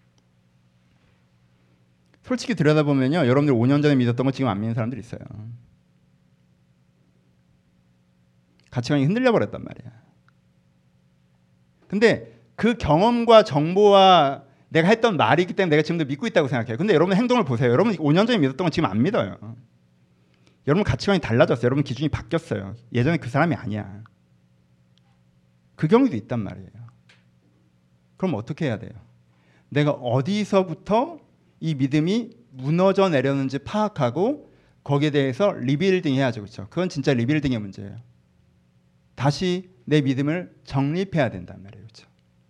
솔직히 들여다보면요, 여러분들 오 년 전에 믿었던 거 지금 안 믿는 사람들이 있어요. 가치관이 흔들려 버렸단 말이야. 근데 그 경험과 정보와 내가 했던 말이기 때문에 내가 지금도 믿고 있다고 생각해요. 근데 여러분 행동을 보세요. 여러분 오 년 전에 믿었던 건 지금 안 믿어요. 여러분 가치관이 달라졌어요. 여러분 기준이 바뀌었어요. 예전에 그 사람이 아니야. 그 경우도 있단 말이에요. 그럼 어떻게 해야 돼요? 내가 어디서부터 이 믿음이 무너져 내렸는지 파악하고 거기에 대해서 리빌딩 해야죠. 그렇죠? 그건 진짜 리빌딩의 문제예요. 다시 내 믿음을 정립해야 된단 말이에요. 그렇죠?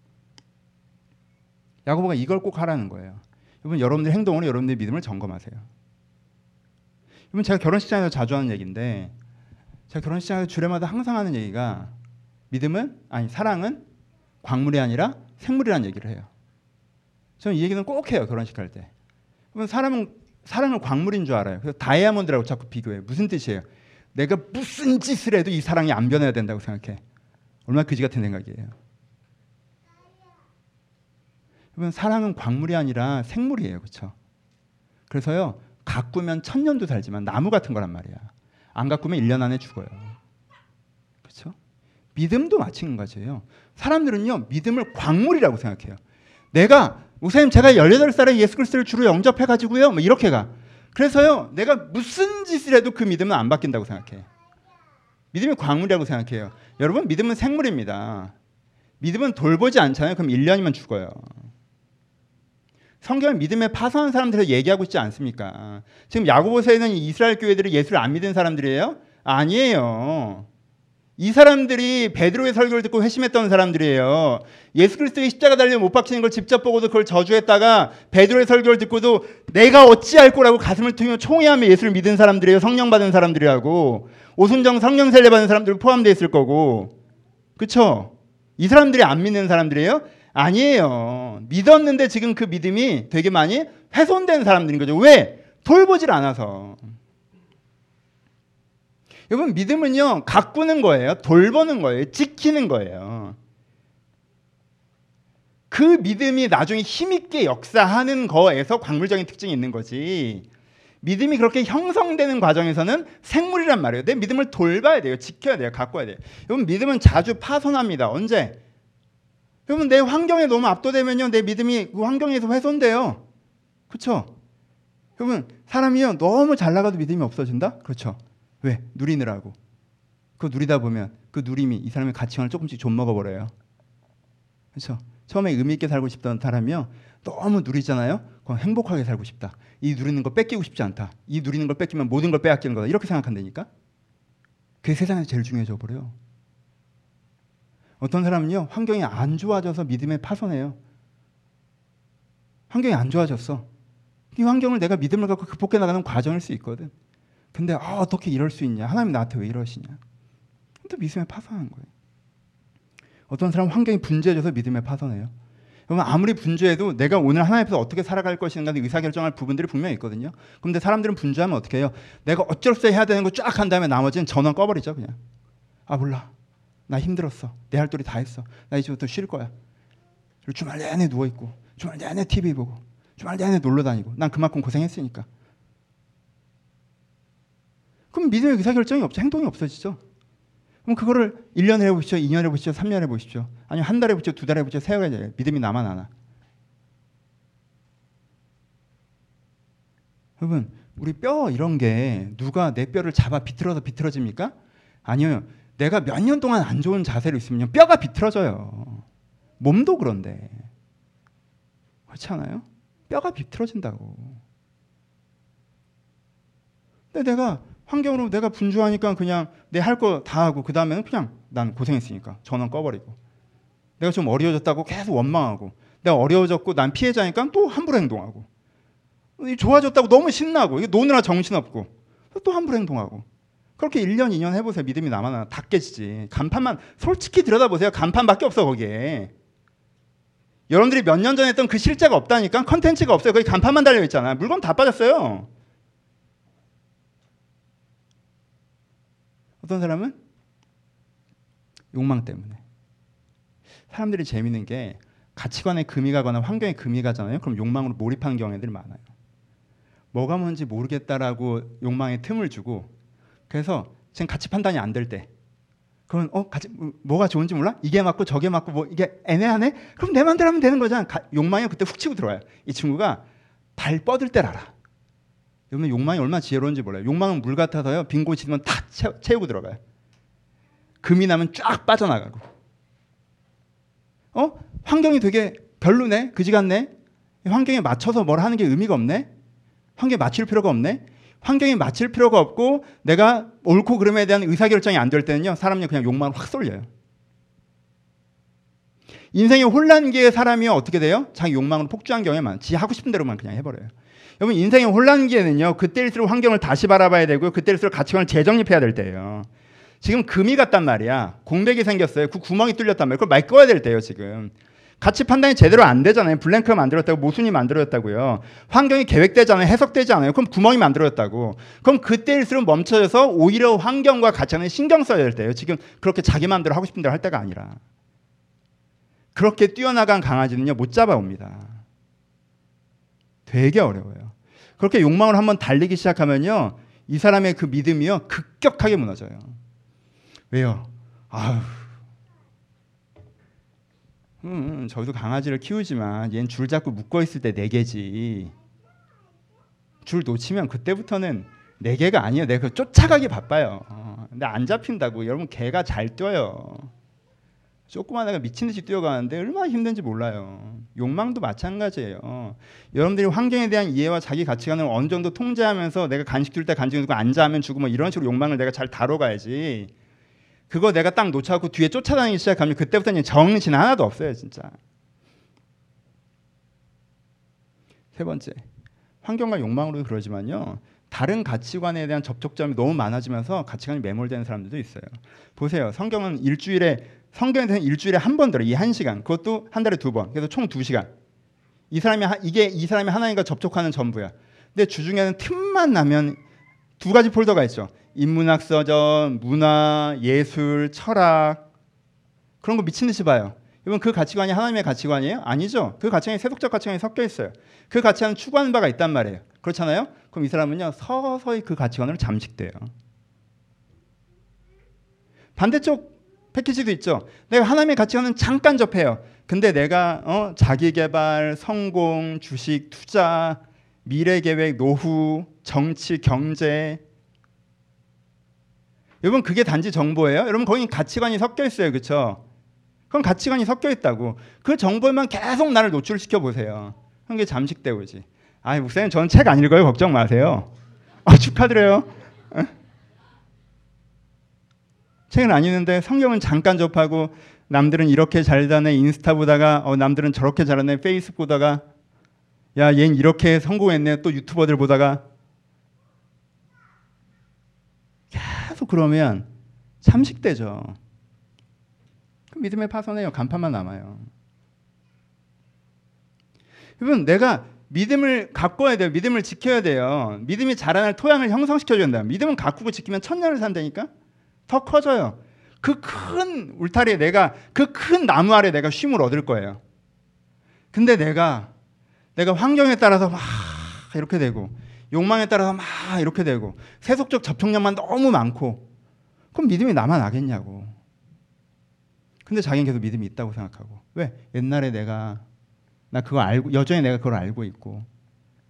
야고보가 이걸 꼭 하라는 거예요. 여러분, 여러분들 행동으로 여러분들의 믿음을 점검하세요. 여러분, 제가 결혼식장에서 자주 하는 얘기인데, 제가 결혼식장에서 주례마다 항상 하는 얘기가 믿음은, 아니 사랑은 광물이 아니라 생물이라는 얘기를 해요. 저는 이 얘기는 꼭 해요. 결혼식 할 때. 여러분, 사람은 사랑을 광물인 줄 알아요. 그래서 다이아몬드라고 자꾸 비교해요. 무슨 뜻이에요? 내가 무슨 짓을 해도 이 사랑이 안 변해야 된다고 생각해. 얼마나 그지 같은 생각이에요. 여러분, 사랑은 광물이 아니라 생물이에요. 그렇죠? 그래서요, 가꾸면 천년도 살지만 나무 같은 거란 말이야. 안 가꾸면 일 년 안에 죽어요. 그렇죠? 믿음도 마찬가지예요. 사람들은요, 믿음을 광물이라고 생각해요. 내가 목사님, 제가 열여덟 살에 예수 그리스도를 주로 영접해가지고요, 뭐 이렇게 가. 그래서요, 내가 무슨 짓을 해도 그 믿음은 안 바뀐다고 생각해. 믿음이 광물이라고 생각해요. 여러분, 믿음은 생물입니다. 믿음은 돌보지 않잖아요. 그럼 일 년이면 죽어요. 성경은 믿음에 파손한 사람들을 얘기하고 있지 않습니까? 지금 야고보서에는 이스라엘 교회들이 예수를 안 믿은 사람들이에요? 아니에요. 이 사람들이 베드로의 설교를 듣고 회심했던 사람들이에요. 예수 그리스도의 십자가 달려 못 박히는 걸 직접 보고도 그걸 저주했다가 베드로의 설교를 듣고도 내가 어찌할 거라고 가슴을 퉁여 총회하며 예수를 믿은 사람들이에요. 성령 받은 사람들이라고. 오순정 성령 세례 받은 사람들 포함되어 있을 거고. 그렇죠? 이 사람들이 안 믿는 사람들이에요? 아니에요. 믿었는데 지금 그 믿음이 되게 많이 훼손된 사람들인 거죠. 왜? 돌보질 않아서. 여러분, 믿음은요, 가꾸는 거예요. 돌보는 거예요. 지키는 거예요. 그 믿음이 나중에 힘있게 역사하는 거에서 광물적인 특징이 있는 거지. 믿음이 그렇게 형성되는 과정에서는 생물이란 말이에요. 내 믿음을 돌봐야 돼요. 지켜야 돼요. 가꿔야 돼요. 여러분, 믿음은 자주 파손합니다. 언제? 여러분, 내 환경에 너무 압도되면요, 내 믿음이 그 환경에서 훼손돼요. 그렇죠? 여러분, 사람이요, 너무 잘 나가도 믿음이 없어진다? 그렇죠? 왜? 누리느라고. 그거 누리다 보면 그 누림이 이 사람의 가치관을 조금씩 좀 먹어버려요. 그렇죠? 처음에 의미 있게 살고 싶던 사람이요, 너무 누리잖아요. 그럼 행복하게 살고 싶다. 이 누리는 거 뺏기고 싶지 않다. 이 누리는 걸 뺏기면 모든 걸 빼앗기는 거다. 이렇게 생각한다니까. 그게 세상에서 제일 중요해져 버려요. 어떤 사람은요, 환경이 안 좋아져서 믿음에 파손해요. 환경이 안 좋아졌어. 이 환경을 내가 믿음을 갖고 극복해 나가는 과정일 수 있거든. 근데 아, 어떻게 이럴 수 있냐? 하나님 나한테 왜 이러시냐? 또 믿음에 파손한 거예요. 어떤 사람은 환경이 분주해져서 믿음에 파손해요. 그러면 아무리 분주해도 내가 오늘 하나님 앞에서 어떻게 살아갈 것인가 의사결정할 부분들이 분명히 있거든요. 그런데 사람들은 분주하면 어떻게 해요? 내가 어쩔 수 없이 해야 되는 거 쫙 한 다음에 나머지는 전원 꺼버리죠. 그냥. 아, 몰라. 나 힘들었어. 내 할 도리 다 했어. 나 이제부터 쉴 거야. 그리고 주말 내내 누워있고 주말 내내 티비 보고 주말 내내 놀러 다니고 난 그만큼 고생했으니까. 그럼 믿음의 의사결정이 없죠. 행동이 없어지죠. 그럼 그거를 일 년 해보십시오. 이 년 해보십시오. 삼 년 해보십시오. 아니면 한 달 해보십시오. 두 달 해보십시오. 세월에 돼요. 믿음이 남아 나나. 여러분, 우리 뼈 이런 게 누가 내 뼈를 잡아 비틀어서 비틀어집니까? 아니요. 내가 몇 년 동안 안 좋은 자세로 있으면 뼈가 비틀어져요. 몸도 그런데 그렇지 않아요? 뼈가 비틀어진다고. 근데 내가 환경으로 내가 분주하니까 그냥 내 할 거 다 하고 그 다음에는 그냥 난 고생했으니까 전원 꺼버리고, 내가 좀 어려워졌다고 계속 원망하고, 내가 어려워졌고 난 피해자니까 또 함부로 행동하고, 좋아졌다고 너무 신나고 이게 노느라 정신없고 또 함부로 행동하고. 그렇게 일 년 이 년 해보세요. 믿음이 남아나 다 깨지지. 간판만 솔직히 들여다보세요. 간판밖에 없어 거기에. 여러분들이 몇 년 전에 했던 그 실제가 없다니까. 컨텐츠가 없어요. 거기 간판만 달려있잖아. 물건 다 빠졌어요. 어떤 사람은 욕망 때문에. 사람들이 재밌는 게 가치관에 금이 가거나 환경에 금이 가잖아요. 그럼 욕망으로 몰입하는 경우들이 많아요. 뭐가 뭔지 모르겠다라고 욕망에 틈을 주고, 그래서 지금 가치 판단이 안 될 때, 그러면 어 가치 뭐가 좋은지 몰라? 이게 맞고 저게 맞고 뭐 이게 애매하네? 그럼 내 맘대로 하면 되는 거잖아. 가, 욕망이 그때 훅 치고 들어와요. 이 친구가 발 뻗을 때를 알아. 여러분 욕망이 얼마나 지혜로운지 몰라요. 욕망은 물 같아서요. 빈 곳 있으면 다 채, 채우고 들어가요. 금이 나면 쫙 빠져나가고. 어? 환경이 되게 별로네? 그지 같네? 환경에 맞춰서 뭘 하는 게 의미가 없네? 환경에 맞출 필요가 없네? 환경에 맞출 필요가 없고 내가 옳고 그름에 대한 의사결정이 안 될 때는요, 사람이 그냥 욕망을 확 쏠려요. 인생의 혼란기에 사람이 어떻게 돼요? 자기 욕망으로 폭주한 경우에 많아요. 지 하고 싶은 대로만 그냥 해버려요. 여러분 인생의 혼란기에는요, 그때일수록 환경을 다시 바라봐야 되고요, 그때일수록 가치관을 재정립해야 될 때예요. 지금 금이 갔단 말이야. 공백이 생겼어요. 그 구멍이 뚫렸단 말이에요. 그걸 메꿔야 될 때예요. 지금 가치 판단이 제대로 안 되잖아요. 블랭크가 만들었다고, 모순이 만들어졌다고요. 환경이 계획되잖아요. 해석되지 않아요. 그럼 구멍이 만들어졌다고. 그럼 그때일수록 멈춰져서 오히려 환경과 가치관에 신경 써야 될 때예요. 지금 그렇게 자기 마음대로 하고 싶은 대로 할 때가 아니라. 그렇게 뛰어나간 강아지는요, 못 잡아옵니다. 되게 어려워요. 그렇게 욕망을 한번 달리기 시작하면요, 이 사람의 그 믿음이요, 급격하게 무너져요. 왜요? 아휴, 음, 저도 강아지를 키우지만 얘는 줄 잡고 묶어 있을 때 네 개지. 줄 놓치면 그때부터는 네 개가 아니에요. 내가 쫓아가기 바빠요. 어, 근데 안 잡힌다고. 여러분 개가 잘 뛰어요. 조그만 애가 미친 듯이 뛰어가는데 얼마나 힘든지 몰라요. 욕망도 마찬가지예요. 여러분들이 환경에 대한 이해와 자기 가치관을 어느 정도 통제하면서 내가 간식 줄 때 간식 주고 앉아 하면 주고 뭐 이런 식으로 욕망을 내가 잘 다뤄가야지. 그거 내가 딱 놓쳐갖고 뒤에 쫓아다니기 시작하면 그때부터는 정신 하나도 없어요. 진짜. 세 번째, 환경과 욕망으로 그러지만요, 다른 가치관에 대한 접촉점이 너무 많아지면서 가치관이 매몰되는 사람들도 있어요. 보세요. 성경은 일주일에 성경에 대해서 일주일에 한 번 들어. 이 한 시간. 그것도 한 달에 두 번. 그래서 총 두 시간. 이 사람이 하, 이게 이 사람이 하나님과 접촉하는 전부야. 근데 주중에는 틈만 나면 두 가지 폴더가 있죠. 인문학 서적, 문화, 예술, 철학, 그런 거 미친 듯이 봐요. 여러분 그 가치관이 하나님의 가치관이에요? 아니죠. 그 가치관이 세속적 가치관이 섞여 있어요. 그 가치관은 추구하는 바가 있단 말이에요. 그렇잖아요. 그럼 이 사람은요, 서서히 그 가치관으로 잠식돼요. 반대쪽 패키지도 있죠. 내가 하나님의 가치관은 잠깐 접해요. 근데 내가 어, 자기개발, 성공, 주식, 투자, 미래계획, 노후, 정치, 경제, 여러분 그게 단지 정보예요? 여러분 거기 가치관이 섞여 있어요. 그렇죠? 그럼 가치관이 섞여 있다고. 그 정보에만 계속 나를 노출시켜 보세요. 그럼 그게 잠식되고 오지. 아, 목사님 저는 책 안 읽어요. 걱정 마세요. 아, 축하드려요. 책은 안 읽는데 성경은 잠깐 접하고, 남들은 이렇게 잘 다네 인스타 보다가, 어, 남들은 저렇게 잘하네 페이스북 보다가, 야 얘는 이렇게 성공했네 또 유튜버들 보다가, 계속 그러면 잠식되죠. 그 믿음의 파손에요. 간판만 남아요. 여러분 내가 믿음을 가꿔야 돼요. 믿음을 지켜야 돼요. 믿음이 자라날 토양을 형성시켜줘야 된다. 믿음은 가꾸고 지키면 천년을 산다니까. 더 커져요. 그 큰 울타리에 내가, 그 큰 나무 아래 내가 쉼을 얻을 거예요. 근데 내가 내가 환경에 따라서 막 이렇게 되고, 욕망에 따라서 막 이렇게 되고, 세속적 접촉량만 너무 많고, 그럼 믿음이 남아나겠냐고. 근데 자기는 계속 믿음이 있다고 생각하고. 왜? 옛날에 내가 나 그거 알고, 여전히 내가 그걸 알고 있고.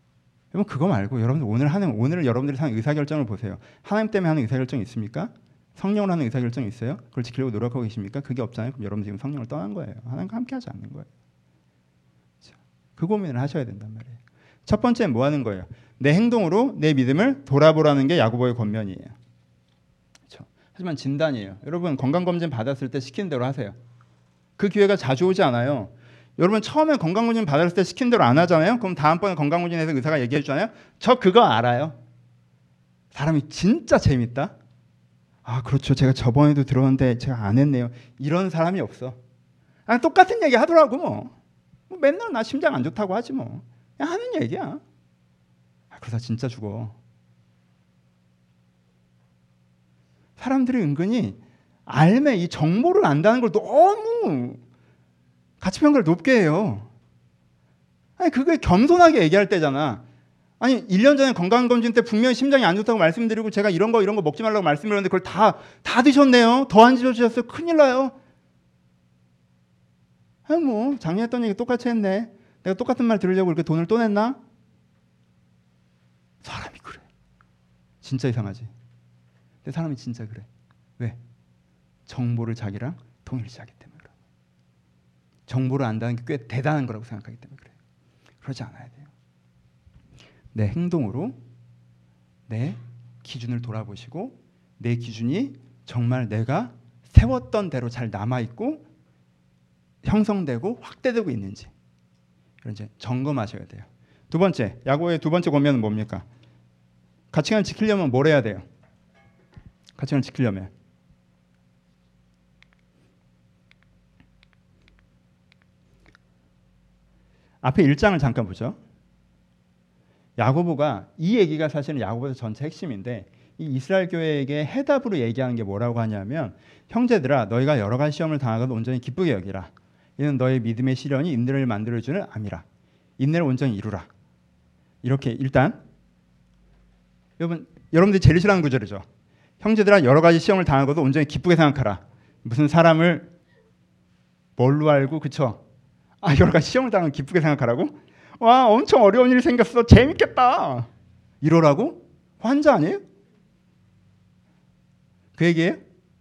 여러분 그거 말고 여러분들 오늘 하는, 오늘 여러분들이 하는 의사결정을 보세요. 하나님 때문에 하는 의사결정이 있습니까? 성령으로 하는 의사결정이 있어요? 그걸 지키려고 노력하고 계십니까? 그게 없잖아요. 그럼 여러분 지금 성령을 떠난 거예요. 하나님과 함께하지 않는 거예요. 그렇죠? 그 고민을 하셔야 된단 말이에요. 첫 번째는 뭐 하는 거예요? 내 행동으로 내 믿음을 돌아보라는 게 야고보의 권면이에요. 그렇죠? 하지만 진단이에요. 여러분 건강검진 받았을 때 시키는 대로 하세요. 그 기회가 자주 오지 않아요. 여러분 처음에 건강검진 받았을 때 시킨 대로 안 하잖아요. 그럼 다음번에 건강검진에서 의사가 얘기해 주잖아요. 저 그거 알아요. 사람이 진짜 재밌다. 아 그렇죠. 제가 저번에도 들었는데 제가 안 했네요. 이런 사람이 없어. 아, 똑같은 얘기 하더라고 뭐. 뭐 맨날 나 심장 안 좋다고 하지 뭐. 그냥 하는 얘기야. 아, 그러다 진짜 죽어. 사람들이 은근히 알매 이 정보를 안다는 걸 너무 가치평가를 높게 해요. 아니 그게 겸손하게 얘기할 때잖아. 아니 일 년 전에 건강검진 때 분명히 심장이 안 좋다고 말씀드리고 제가 이런 거 이런 거 먹지 말라고 말씀드렸는데 그걸 다, 다 드셨네요. 더 안 드셨어요. 큰일 나요. 아니 뭐 작년에 했던 얘기 똑같이 했네. 내가 똑같은 말 들으려고 이렇게 돈을 또 냈나? 사람이 그래. 진짜 이상하지. 근데 사람이 진짜 그래. 왜? 정보를 자기랑 동일시하기 때문에 그래. 정보를 안다는 게 꽤 대단한 거라고 생각하기 때문에 그래. 그러지 않아야 돼요. 내 행동으로 내 기준을 돌아보시고 내 기준이 정말 내가 세웠던 대로 잘 남아있고 형성되고 확대되고 있는지 이런 이제 점검하셔야 돼요. 두 번째, 야고보의 두 번째 권면은 뭡니까? 가치관을 지키려면 뭘 해야 돼요? 가치관을 지키려면 앞에 일 장을 잠깐 보죠. 야고보가 이 얘기가 사실은 야고보서 전체 핵심인데 이 이스라엘 교회에게 해답으로 얘기하는 게 뭐라고 하냐면 형제들아 너희가 여러 가지 시험을 당하고도 온전히 기쁘게 여기라. 이는 너희 믿음의 시련이 인내를 만들어주는 암이라. 인내를 온전히 이루라. 이렇게 일단 여러분 여러분들이 제일 싫어하는 구절이죠. 형제들아 여러 가지 시험을 당하고도 온전히 기쁘게 생각하라. 무슨 사람을 뭘로 알고 그쵸? 아 여러 가지 시험을 당하면 기쁘게 생각하라고? 와 엄청 어려운 일이 생겼어. 재밌겠다. 이러라고? 환자 아니에요? 그 얘기예요?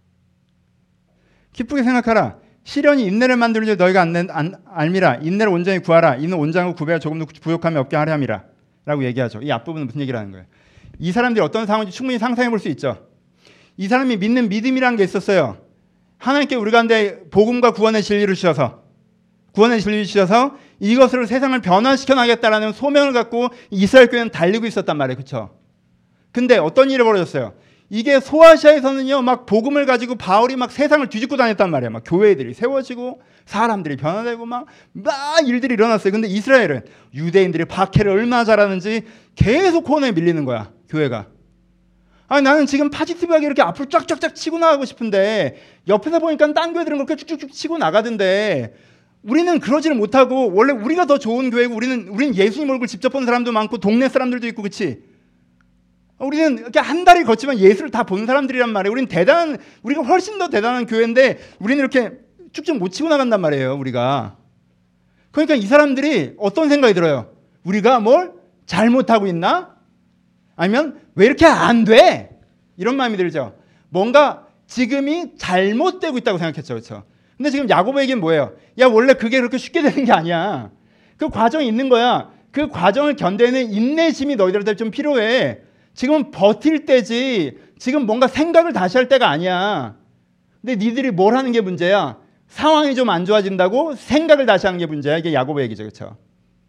기쁘게 생각하라. 시련이 인내를 만들지 너희가 안, 안, 알미라. 인내를 온전히 구하라. 이는 온전하고 구배가 조금도 부족함이 없게 하려 함이라. 라고 얘기하죠. 이 앞부분은 무슨 얘기를 하는 거예요? 이 사람들이 어떤 상황인지 충분히 상상해 볼 수 있죠. 이 사람이 믿는 믿음이라는 게 있었어요. 하나님께 우리 가운데 복음과 구원의 진리를 주셔서 구원의 진리를 주셔서 이것으로 세상을 변화시켜 나겠다라는 소명을 갖고 이스라엘 교회는 달리고 있었단 말이에요. 그렇죠? 근데 어떤 일이 벌어졌어요? 이게 소아시아에서는요, 막 복음을 가지고 바울이 막 세상을 뒤집고 다녔단 말이에요. 막 교회들이 세워지고 사람들이 변화되고 막, 막 일들이 일어났어요. 근데 이스라엘은 유대인들이 박해를 얼마나 잘하는지 계속 코너에 밀리는 거야, 교회가. 아니 나는 지금 파지티브하게 이렇게 앞으로 쫙쫙쫙 치고 나가고 싶은데 옆에서 보니까 딴 교회들은 그렇게 쭉쭉쭉 치고 나가던데 우리는 그러지를 못하고 원래 우리가 더 좋은 교회고 우리는 우리는 예수님 얼굴 직접 본 사람도 많고 동네 사람들도 있고 그렇지. 우리는 이렇게 한 달이 걷지만 예수를 다 본 사람들이란 말이에요. 우리는 대단한 우리가 훨씬 더 대단한 교회인데 우리는 이렇게 쭉쭉 못 치고 나간단 말이에요. 우리가. 그러니까 이 사람들이 어떤 생각이 들어요? 우리가 뭘 잘못하고 있나? 아니면 왜 이렇게 안 돼? 이런 마음이 들죠. 뭔가 지금이 잘못되고 있다고 생각했죠. 그렇죠? 근데 지금 야고보 얘기는 뭐예요? 야 원래 그게 그렇게 쉽게 되는 게 아니야. 그 과정이 있는 거야. 그 과정을 견뎌내는 인내심이 너희들한테 좀 필요해. 지금은 버틸 때지 지금 뭔가 생각을 다시 할 때가 아니야. 근데 니들이 뭘 하는 게 문제야? 상황이 좀 안 좋아진다고 생각을 다시 하는 게 문제야. 이게 야고보 얘기죠. 그렇죠?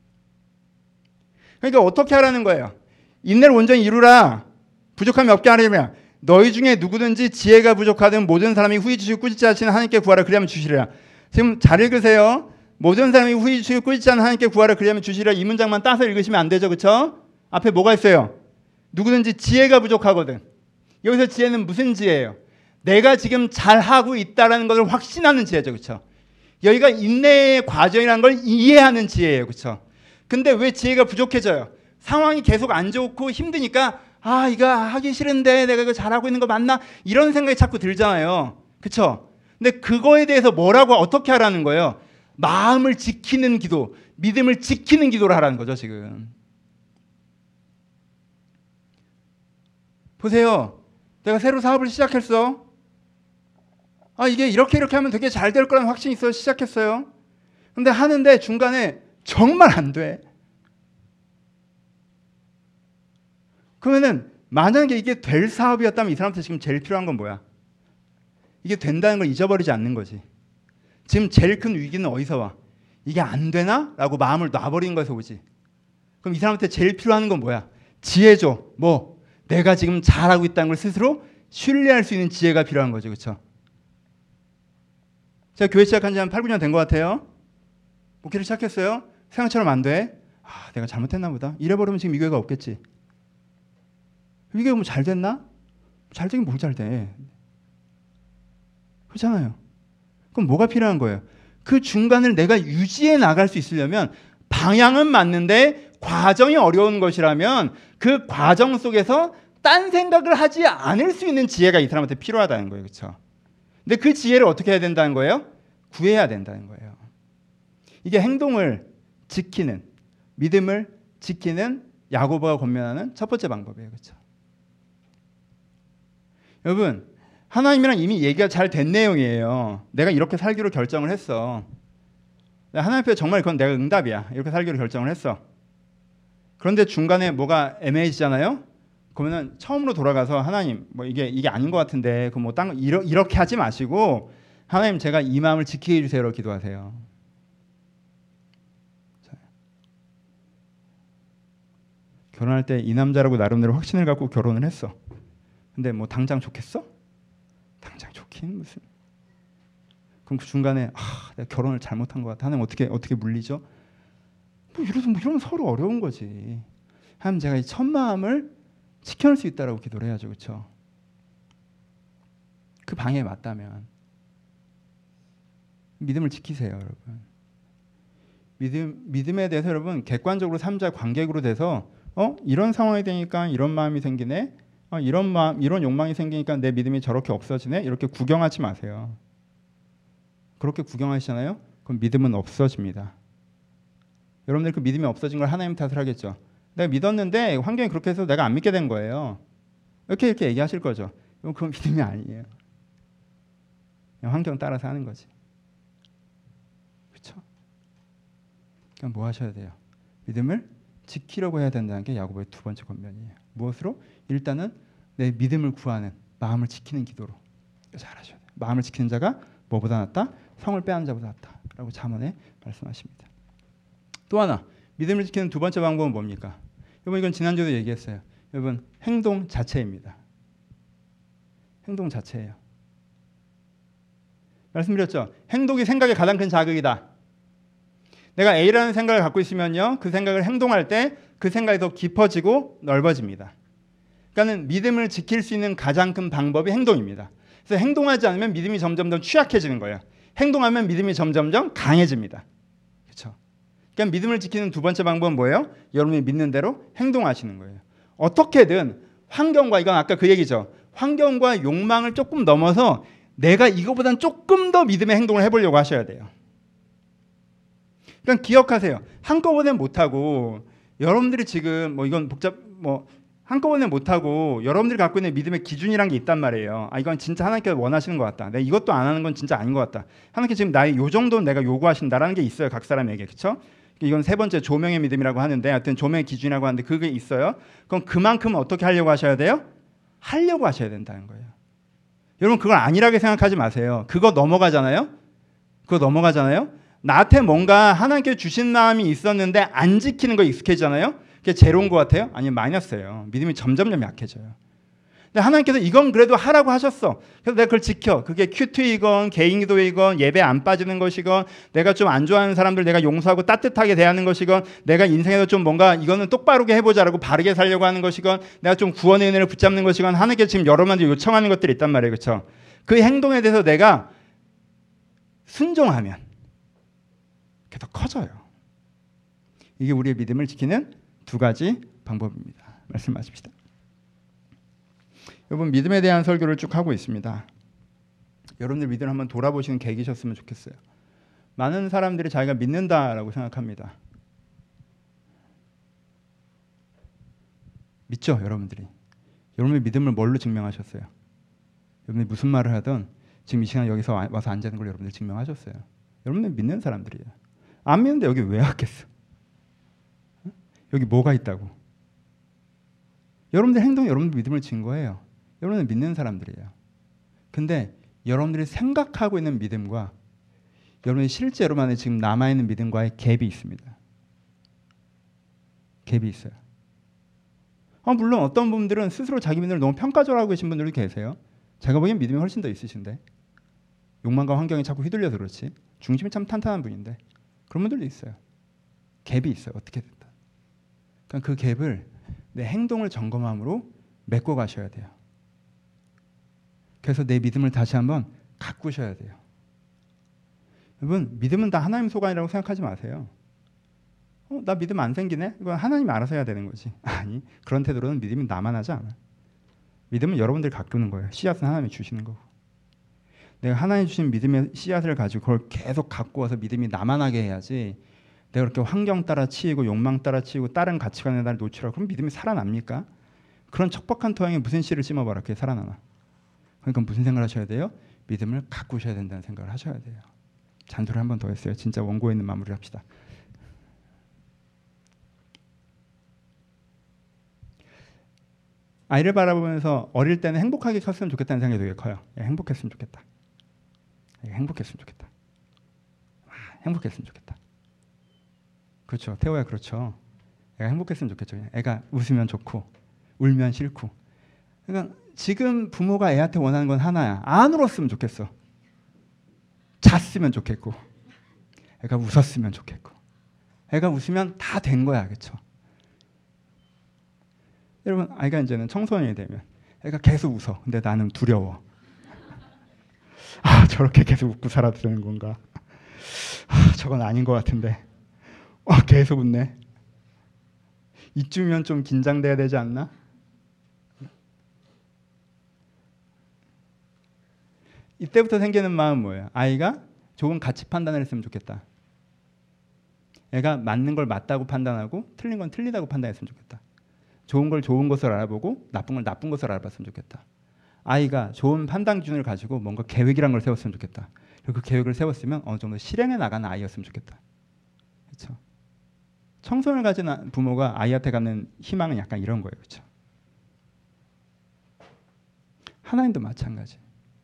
그러니까 어떻게 하라는 거예요? 인내를 온전히 이루라. 부족함이 없게 하려면 너희 중에 누구든지 지혜가 부족하든 모든 사람이 후히 주시고 꾸짖지 않으시는 하나님께 구하라. 그리하면 주시리라. 지금 잘 읽으세요. 모든 사람이 후히 주시고 꾸짖지 않는 하나님께 구하라. 그리하면 주시리라. 이 문장만 따서 읽으시면 안 되죠. 그렇죠? 앞에 뭐가 있어요? 누구든지 지혜가 부족하거든. 여기서 지혜는 무슨 지혜예요? 내가 지금 잘하고 있다는 것을 확신하는 지혜죠. 그렇죠? 여기가 인내의 과정이라는 걸 이해하는 지혜예요. 그렇죠? 근데 왜 지혜가 부족해져요? 상황이 계속 안 좋고 힘드니까 아 이거 하기 싫은데 내가 이거 잘하고 있는 거 맞나? 이런 생각이 자꾸 들잖아요. 그렇죠? 근데 그거에 대해서 뭐라고 어떻게 하라는 거예요? 마음을 지키는 기도, 믿음을 지키는 기도를 하라는 거죠. 지금. 보세요. 내가 새로 사업을 시작했어. 아 이게 이렇게 이렇게 하면 되게 잘 될 거라는 확신이 있어서 시작했어요. 근데 하는데 중간에 정말 안 돼. 그러면은 만약에 이게 될 사업이었다면 이 사람한테 지금 제일 필요한 건 뭐야? 이게 된다는 걸 잊어버리지 않는 거지. 지금 제일 큰 위기는 어디서 와? 이게 안 되나? 라고 마음을 놔버리는 거에서 오지. 그럼 이 사람한테 제일 필요한 건 뭐야? 지혜죠. 뭐? 내가 지금 잘하고 있다는 걸 스스로 신뢰할 수 있는 지혜가 필요한 거죠. 그렇죠? 제가 교회 시작한 지 한 팔, 구 년 된 것 같아요. 목회를 시작했어요. 생각처럼 안 돼. 아, 내가 잘못했나 보다. 이래버리면 지금 이 교회가 없겠지. 이게 뭐 잘 됐나? 잘 되긴 뭘 잘 돼. 그렇잖아요. 그럼 뭐가 필요한 거예요? 그 중간을 내가 유지해 나갈 수 있으려면 방향은 맞는데 과정이 어려운 것이라면 그 과정 속에서 딴 생각을 하지 않을 수 있는 지혜가 이 사람한테 필요하다는 거예요. 그렇죠? 근데 그 지혜를 어떻게 해야 된다는 거예요? 구해야 된다는 거예요. 이게 행동을 지키는, 믿음을 지키는 야고보가 권면하는 첫 번째 방법이에요. 그렇죠? 여러분, 하나님이랑 이미 얘기가 잘 된 내용이에요. 내가 이렇게 살기로 결정을 했어. 하나님 앞에 정말 그건 내가 응답이야. 이렇게 살기로 결정을 했어. 그런데 중간에 뭐가 애매해지잖아요. 그러면은 처음으로 돌아가서 하나님, 뭐 이게 이게 아닌 것 같은데, 그 뭐 딴 이러, 이렇게 하지 마시고 하나님 제가 이 마음을 지키게 해주세요로 기도하세요. 결혼할 때 이 남자라고 나름대로 확신을 갖고 결혼을 했어. 근데 뭐 당장 좋겠어? 당장 좋긴 무슨. 그럼 그 중간에 아, 내가 결혼을 잘못한 것 같아. 하나님 어떻게 어떻게 물리죠? 뭐 이러면 뭐 이러면 서로 어려운 거지. 하나님 제가 이 첫 마음을 지켜낼 수 있다라고 기도를 해야죠, 그렇죠? 그 방향에 맞다면 믿음을 지키세요, 여러분. 믿음 믿음에 대해서 여러분 객관적으로 삼자 관객으로 돼서 어 이런 상황이 되니까 이런 마음이 생기네. 어, 이런 마음, 이런 욕망이 생기니까 내 믿음이 저렇게 없어지네. 이렇게 구경하지 마세요. 그렇게 구경하시잖아요. 그럼 믿음은 없어집니다. 여러분들 그 믿음이 없어진 걸 하나님 탓을 하겠죠. 내가 믿었는데 환경이 그렇게 해서 내가 안 믿게 된 거예요. 이렇게 이렇게 얘기하실 거죠. 그럼 그건 믿음이 아니에요. 그냥 환경 따라서 하는 거지. 그렇죠? 그럼 뭐 하셔야 돼요? 믿음을 지키려고 해야 된다는 게 야고보의 두 번째 권면이에요. 무엇으로? 일단은 내 믿음을 구하는 마음을 지키는 기도로 잘하셔야 돼요. 마음을 지키는 자가 뭐보다 낫다? 성을 빼앗는 자보다 낫다. 라고 잠언에 말씀하십니다. 또 하나 믿음을 지키는 두 번째 방법은 뭡니까? 여러분 이건 지난주에도 얘기했어요. 여러분 행동 자체입니다. 행동 자체예요. 말씀드렸죠. 행동이 생각의 가장 큰 자극이다. 내가 A라는 생각을 갖고 있으면요, 그 생각을 행동할 때 그 생각이 더 깊어지고 넓어집니다. 그러니까는 믿음을 지킬 수 있는 가장 큰 방법이 행동입니다. 그래서 행동하지 않으면 믿음이 점점 더 취약해지는 거예요. 행동하면 믿음이 점점점 강해집니다. 그렇죠? 그러니까 믿음을 지키는 두 번째 방법은 뭐예요? 여러분이 믿는 대로 행동하시는 거예요. 어떻게든 환경과, 이건 아까 그 얘기죠. 환경과 욕망을 조금 넘어서 내가 이거보단 조금 더 믿음의 행동을 해보려고 하셔야 돼요. 그러니까 기억하세요. 한꺼번에 못하고 여러분들이 지금 뭐 이건 복잡 뭐 한꺼번에 못하고 여러분들이 갖고 있는 믿음의 기준이란 게 있단 말이에요. 아 이건 진짜 하나님께서 원하시는 것 같다. 내가 이것도 안 하는 건 진짜 아닌 것 같다. 하나님께서 지금 나의 요 정도는 내가 요구하신다라는 게 있어요. 각 사람에게. 그렇죠? 이건 세 번째 조명의 믿음이라고 하는데, 하여튼 조명의 기준이라고 하는데 그게 있어요. 그럼 그만큼 어떻게 하려고 하셔야 돼요? 하려고 하셔야 된다는 거예요. 여러분 그걸 안일하게 생각하지 마세요. 그거 넘어가잖아요. 그거 넘어가잖아요. 나한테 뭔가 하나님께 주신 마음이 있었는데 안 지키는 거 익숙해지잖아요. 그게 제로인 것 같아요? 아니면 마이너스예요. 믿음이 점점점 약해져요. 근데 하나님께서 이건 그래도 하라고 하셨어. 그래서 내가 그걸 지켜. 그게 큐티이건 개인기도이건 예배 안 빠지는 것이건 내가 좀 안 좋아하는 사람들 내가 용서하고 따뜻하게 대하는 것이건 내가 인생에서 좀 뭔가 이거는 똑바르게 해보자라고 바르게 살려고 하는 것이건 내가 좀 구원의 은혜를 붙잡는 것이건 하나님께서 지금 여러분한테 요청하는 것들이 있단 말이에요. 그렇죠? 그 행동에 대해서 내가 순종하면 그게 더 커져요. 이게 우리의 믿음을 지키는 두 가지 방법입니다. 말씀하십시다. 여러분 믿음에 대한 설교를 쭉 하고 있습니다. 여러분들 믿음을 한번 돌아보시는 계기셨으면 좋겠어요. 많은 사람들이 자기가 믿는다라고 생각합니다. 믿죠, 여러분들이? 여러분의 믿음을 뭘로 증명하셨어요? 여러분이 무슨 말을 하든 지금 이 시간 여기서 와서 앉는 걸 여러분들 증명하셨어요. 여러분들 믿는 사람들이에요. 안 믿는데 여기 왜 왔겠어? 여기 뭐가 있다고? 여러분들 행동이 여러분들 믿음을 증거해요. 여러분들 믿는 사람들이에요. 근데 여러분들이 생각하고 있는 믿음과 여러분이 실제로만의 지금 남아있는 믿음과의 갭이 있습니다. 갭이 있어요. 아, 물론 어떤 분들은 스스로 자기 믿음을 너무 평가절하고 계신 분들도 계세요. 제가 보기엔 믿음이 훨씬 더 있으신데 욕망과 환경에 자꾸 휘둘려서 그렇지 중심이 참 탄탄한 분인데 그런 분들도 있어요. 갭이 있어요. 어떻게 됐다. 그러니까 그 갭을 내 행동을 점검함으로 메꿔 가셔야 돼요. 그래서 내 믿음을 다시 한번 가꾸셔야 돼요. 여러분 믿음은 다 하나님 소관이라고 생각하지 마세요. 어, 나 믿음 안 생기네? 이건 하나님이 알아서 해야 되는 거지. 아니, 그런 태도로는 믿음이 남아나지 않아. 믿음은 여러분들이 가꾸는 거예요. 씨앗은 하나님이 주시는 거고. 내가 하나님 주신 믿음의 씨앗을 가지고 그걸 계속 가꾸어서 믿음이 남아나게 해야지. 내가 그렇게 환경 따라 치이고 욕망 따라 치이고 다른 가치관에 날 노출하고 그럼 믿음이 살아납니까? 그런 척박한 토양에 무슨 씨를 심어봐라. 그게 살아나나. 그러니까 무슨 생각을 하셔야 돼요? 믿음을 가꾸셔야 된다는 생각을 하셔야 돼요. 잔소리 한 번 더 했어요. 진짜 원고에 있는 마무리 합시다. 아이를 바라보면서 어릴 때는 행복하게 컸으면 좋겠다는 생각이 되게 커요. 예, 행복했으면 좋겠다. 예, 행복했으면 좋겠다. 아, 행복했으면 좋겠다. 그렇죠. 태호야 그렇죠. 애가 행복했으면 좋겠죠. 애가 웃으면 좋고 울면 싫고. 그러니까 지금 부모가 애한테 원하는 건 하나야. 안 울었으면 좋겠어. 잤으면 좋겠고 애가 웃었으면 좋겠고 애가 웃으면 다 된 거야. 그렇죠. 여러분 아이가 이제는 청소년이 되면 애가 계속 웃어. 근데 나는 두려워. 아 저렇게 계속 웃고 살아도 되는 건가? 아, 저건 아닌 것 같은데. 와 계속 웃네. 이쯤이면 좀 긴장돼야 되지 않나? 이때부터 생기는 마음은 뭐예요? 아이가 좋은 가치 판단을 했으면 좋겠다. 애가 맞는 걸 맞다고 판단하고 틀린 건 틀리다고 판단했으면 좋겠다. 좋은 걸 좋은 것을 알아보고 나쁜 걸 나쁜 것을 알아봤으면 좋겠다. 아이가 좋은 판단 기준을 가지고 뭔가 계획이란 걸 세웠으면 좋겠다. 그리고 그 계획을 세웠으면 어느 정도 실행해 나가는 아이였으면 좋겠다. 그렇죠? 청소년을 가진 부모가 아이한테 갖는 희망은 약간 이런 거예요. 그렇죠? 하나님도 마찬가지.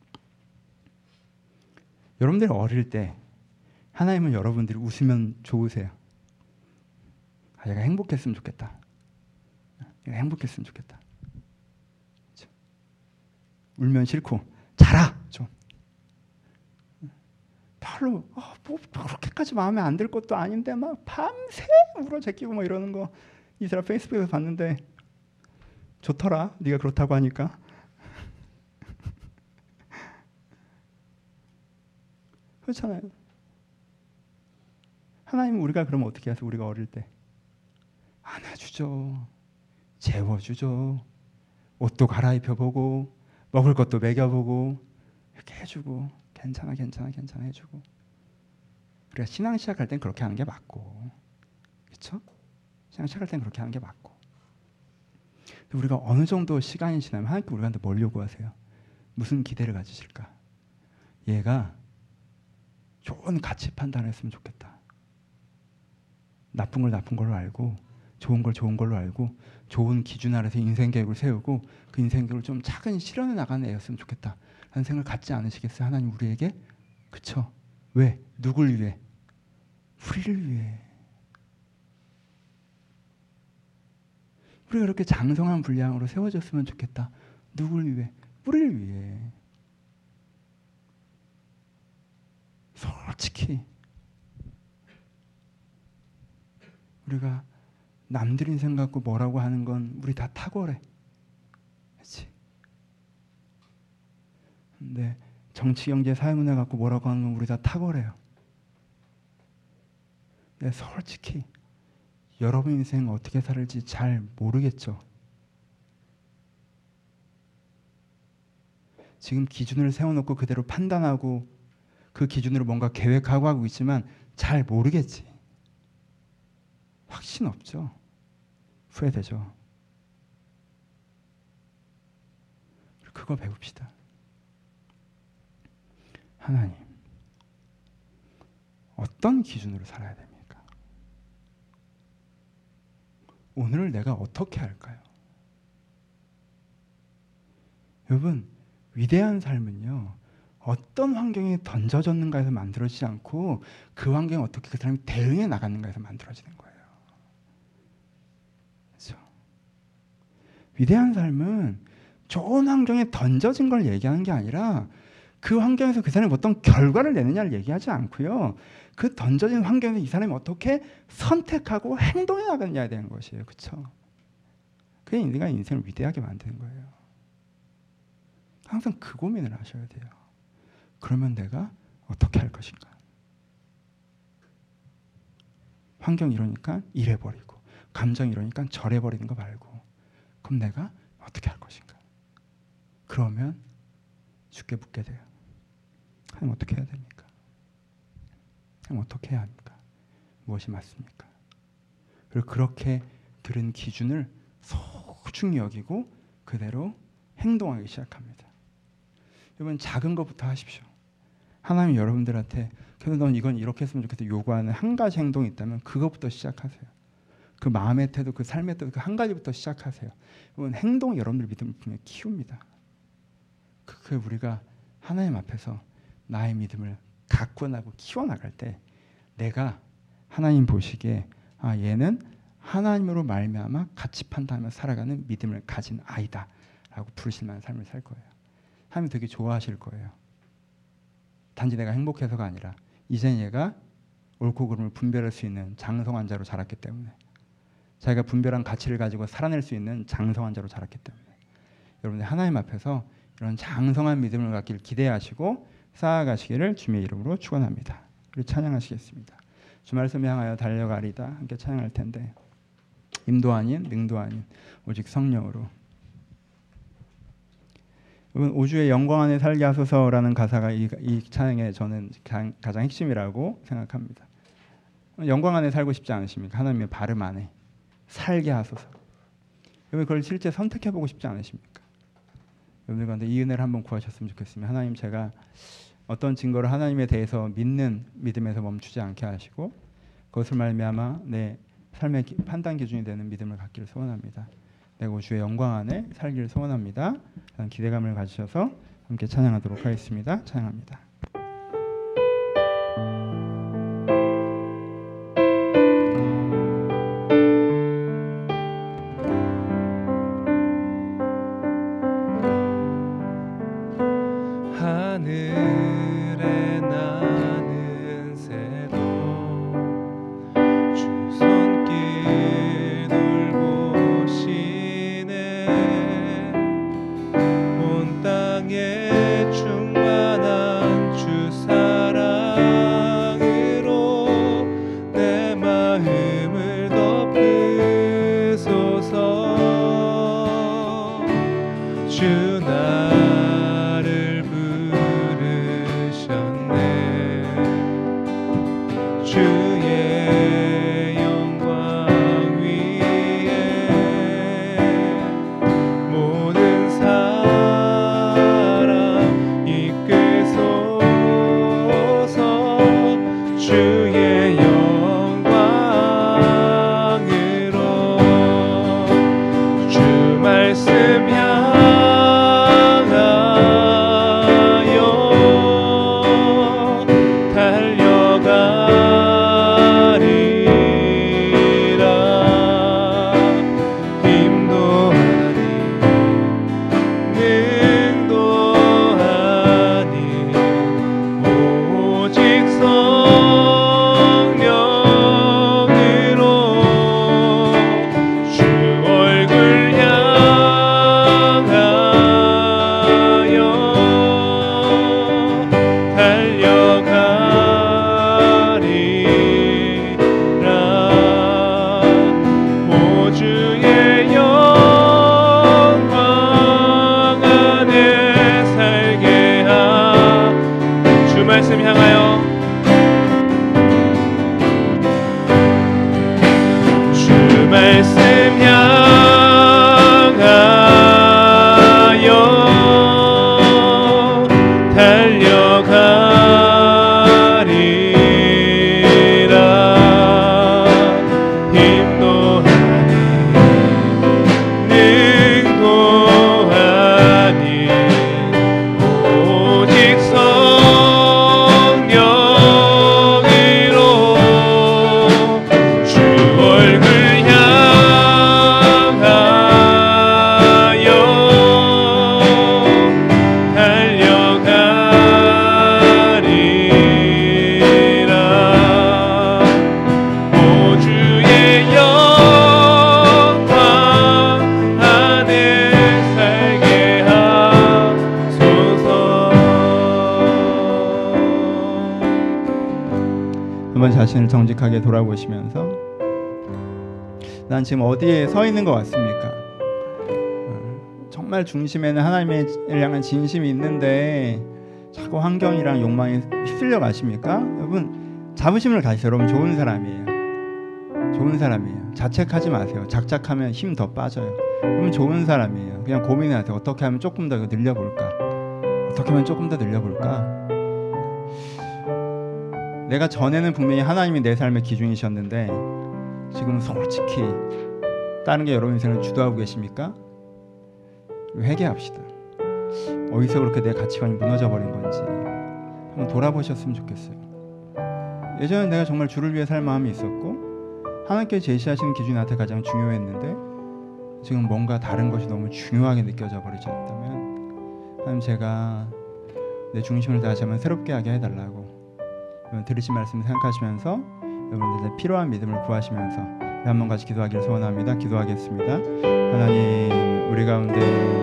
여러분들이 어릴 때 하나님은 여러분들이 웃으면 좋으세요. 아, 얘가 행복했으면 좋겠다. 얘가 행복했으면 좋겠다. 그렇죠? 울면 싫고 자라 좀. 별로 어, 뭐 그렇게까지 마음에 안 들 것도 아닌데 막 밤새 울어 제끼고 뭐 이러는 거 이 사람 페이스북에서 봤는데 좋더라. 네가 그렇다고 하니까. 그렇잖아요. 하나님은 우리가 그러면 어떻게 해서 우리가 어릴 때 안아주죠. 재워주죠. 옷도 갈아입혀보고 먹을 것도 먹여보고 이렇게 해주고 괜찮아 괜찮아 괜찮아 해주고. 우리가 신앙 시작할 땐 그렇게 하는 게 맞고 그렇죠? 신앙 시작할 땐 그렇게 하는 게 맞고 우리가 어느 정도 시간이 지나면 하나님께 우리한테 뭘 요구하세요? 무슨 기대를 가지실까? 얘가 좋은 가치 판단을 했으면 좋겠다. 나쁜 걸 나쁜 걸로 알고 좋은 걸 좋은 걸로 알고 좋은 기준 아래서 인생 계획을 세우고 그 인생 계획을 좀 차근히 실현해 나가는 애였으면 좋겠다 라는 생각을 갖지 않으시겠어요? 하나님 우리에게? 그쵸? 왜? 누굴 위해? 우리를 위해. 우리가 그렇게 장성한 분량으로 세워졌으면 좋겠다. 누굴 위해? 우리를 위해. 솔직히 우리가 남들 인생 갖고 뭐라고 하는 건 우리 다 탁월해. 그렇지? 근데 정치, 경제, 사회문화 갖고 뭐라고 하는 건 우리 다 탁월해요. 근데 솔직히 여러분 인생 어떻게 살을지 잘 모르겠죠. 지금 기준을 세워놓고 그대로 판단하고 그 기준으로 뭔가 계획하고 하고 있지만 잘 모르겠지. 확신 없죠. 후회되죠. 그거 배웁시다. 하나님, 어떤 기준으로 살아야 됩니까? 오늘을 내가 어떻게 할까요? 여러분, 위대한 삶은요, 어떤 환경에 던져졌는가에서 만들어지지 않고 그 환경에 어떻게 그 사람이 대응해 나갔는가에서 만들어지는 거예요. 그렇죠? 위대한 삶은 좋은 환경에 던져진 걸 얘기하는 게 아니라 그 환경에서 그 사람이 어떤 결과를 내느냐를 얘기하지 않고요, 그 던져진 환경에서 이 사람이 어떻게 선택하고 행동해 나가느냐에 대한 것이에요. 그렇죠? 그게 인간 인생을 위대하게 만드는 거예요. 항상 그 고민을 하셔야 돼요. 그러면 내가 어떻게 할 것인가? 환경 이러니까 이래버리고, 감정 이러니까 저래버리는 거 말고, 그럼 내가 어떻게 할 것인가? 그러면 죽게 묻게 돼요. 하나님 어떻게 해야 됩니까? 하나님 어떻게 해야 합니까? 무엇이 맞습니까? 그리고 그렇게 들은 기준을 소중히 여기고 그대로 행동하기 시작합니다. 여러분, 작은 것부터 하십시오. 하나님이 여러분들한테 그래서 넌 이건 이렇게 했으면 좋겠다 요구하는 한 가지 행동이 있다면 그것부터 시작하세요. 그 마음의 태도, 그 삶의 태도, 그 한 가지부터 시작하세요. 여러분, 행동이 여러분들 믿음을 분명히 키웁니다. 그 우리가 하나님 앞에서 나의 믿음을 가꾸어나고 키워나갈 때 내가 하나님 보시기에 아, 얘는 하나님으로 말미암아 가치 판단하며 살아가는 믿음을 가진 아이다 라고 부르실 만한 삶을 살 거예요. 하나님 되게 좋아하실 거예요. 단지 내가 행복해서가 아니라 이젠 얘가 옳고 그름을 분별할 수 있는 장성한 자로 자랐기 때문에, 자기가 분별한 가치를 가지고 살아낼 수 있는 장성한 자로 자랐기 때문에 여러분들 하나님 앞에서 이런 장성한 믿음을 갖기를 기대하시고 쌓아가시기를 주님의 이름으로 축원합니다. 우리 찬양하시겠습니다. 주 말씀 향하여 달려가리다 함께 찬양할 텐데, 임도 아닌 능도 아닌 오직 성령으로. 여러분, 오주의 영광 안에 살게 하소서라는 가사가 이, 이 찬양의 저는 가장 핵심이라고 생각합니다. 영광 안에 살고 싶지 않으십니까? 하나님의 발음 안에 살게 하소서. 여러분, 그걸 실제 선택해보고 싶지 않으십니까? 여러분들 가운데 이 은혜를 한번 구하셨으면 좋겠습니다. 하나님, 제가 어떤 증거를 하나님에 대해서 믿는 믿음에서 멈추지 않게 하시고 그것을 말미암아 내 삶의 판단 기준이 되는 믿음을 갖기를 소원합니다. 내가 주의 영광 안에 살기를 소원합니다. 기대감을 가지셔서 함께 찬양하도록 하겠습니다. 찬양합니다. 하늘에 나는 새도 주 손길 돌보시네. 온 땅에 충만한 주 사랑으로 내 마음을 덮으소서. 주 나를 부르셨네. 주의 영광 위에 모든 사람 이끌소서. 주의 영광으로 주 말씀 향하여 달려가리라. 힘도 아닌 능도 아닌 오직 성령으로 주 얼굴 향하여 달려가리라. 오 주의 영광 안에 살게 하. 주 말씀 향하여 주 말씀 향하여 달려가 자신을 정직하게 돌아보시면서 난 지금 어디에 서 있는 것 같습니까? 정말 중심에는 하나님을 향한 진심이 있는데 자꾸 환경이랑 욕망에 휩쓸려 가십니까? 여러분 자부심을 가지세요. 여러분 좋은 사람이에요. 좋은 사람이에요. 자책하지 마세요. 작작하면 힘 더 빠져요. 여러분 좋은 사람이에요. 그냥 고민하세요. 어떻게 하면 조금 더 늘려볼까? 어떻게 하면 조금 더 늘려볼까? 내가 전에는 분명히 하나님이 내 삶의 기준이셨는데 지금 솔직히 다른 게 여러분 인생을 주도하고 계십니까? 회개합시다. 어디서 그렇게 내 가치관이 무너져 버린 건지 한번 돌아보셨으면 좋겠어요. 예전에 내가 정말 주를 위해 살 마음이 있었고 하나님께 제시하시는 기준이 나한테 가장 중요했는데 지금 뭔가 다른 것이 너무 중요하게 느껴져 버리지 않다면 하나님 제가 내 중심을 다시 한번 새롭게 하게 해달라고 들으신 말씀 생각하시면서 여러분들 필요한 믿음을 구하시면서 한번 같이 기도하기를 소원합니다. 기도하겠습니다. 하나님 우리 가운데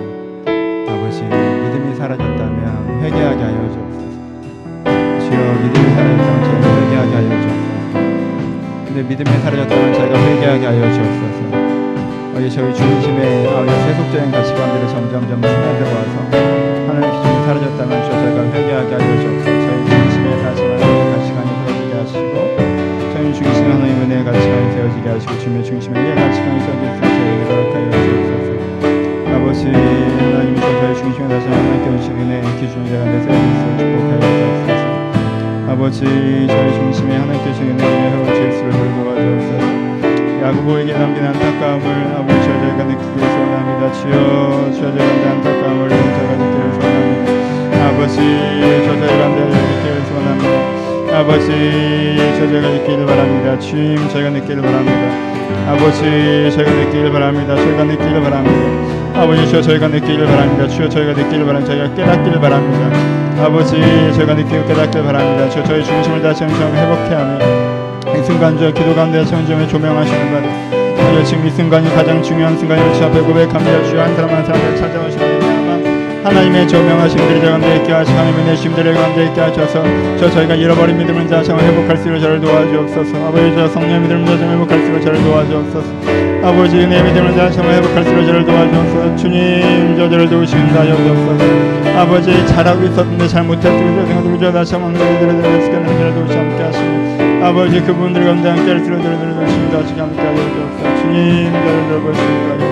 아버지 믿음이 사라졌다면 회개하게 하여 주옵소서. 주여 믿음이 사라졌다면 저희가 회개하게 하여 주옵소서. 근데 믿음이 사라졌다면 저희가 회개하게 하여 주옵소서. 어제 저희 중심에 아버지 세속적인 가치관들이 점점점 스며들어와서 하나님의 기준이 사라졌다면 주여 저희가 회개하게 하여 주옵소서. 저희 중심에 다시 하나님의 가치관이 세워지게 하시고 저희 중심에 하나님의 은혜의 가치관이 세워지게 하시고 주님의 중심에 의 가치관이 세워질 수 있도록 저희에게 허락하여 주옵소서. 아버지 하나님께서 저희 중심에 다시 하나님께 주신 은혜의 기준을 내가 내세울 수 있도록 축복하여 주옵소서. 아버지 저희 중심에 하나님께 주신 은혜의 헤어 질수를 돌보아 주옵소서. 야고보에게 남긴 안타까움을 아버지 저희가 느끼길 소원합니다. 주여 주여 저희가 안타까움을 저희가 느끼길 소원합니다. 아버지 저 저희가 느끼길 소원합니다. 아버지 저 저희가 느끼길 바랍니다. 주님 저희가 느끼길 바랍니다. 아버지 저희가 느끼길 바랍니다. 저희가 느끼길 바랍니다. 아버지 주여 저희가 느끼길 바랍니다. 주여 저희가 느끼길 바랍니다. 저희가 깨닫기를 바랍니다. 아버지 저희가 느끼고 깨닫기를 바랍니다. 주여 저희 중심을 다시 한번 회복해 하며 이 순간 주여 기도 가운데 천점에 조명하시는 바를 주여 지금 이 순간이 가장 중요한 순간임을 주 앞에 고백합니다. 주여 한 사람 한 사람을 찾아오시는 하나님의 조명하심들이 저 가운데 있게 하시고 하나님의 내심들을 가운데 있게 하셔서 저 저희가 잃어버린 믿음을 다시 한번 회복할 수 있도록 저를 도와주옵소서. 아버지 저 성령의 믿음을 다시 한번 회복할 수 있도록 저를 도와주옵소서. 아버지 은혜의 믿음을 다시 한번 회복할 수 있도록 저를 도와주옵소서. 주님 저 저를 도우시는 다 여주옵소서. 아버지 잘하고 있었는데 잘못했던 생각을 저 다시 한번 너희들을 도우시는 은혜를 도우시 함께 하시고 아버지 그분들 가운데 함께 할 수 있도록 저를 도우시는 다시 함께 하여 주옵소서. 주님 저를 돌보시는 다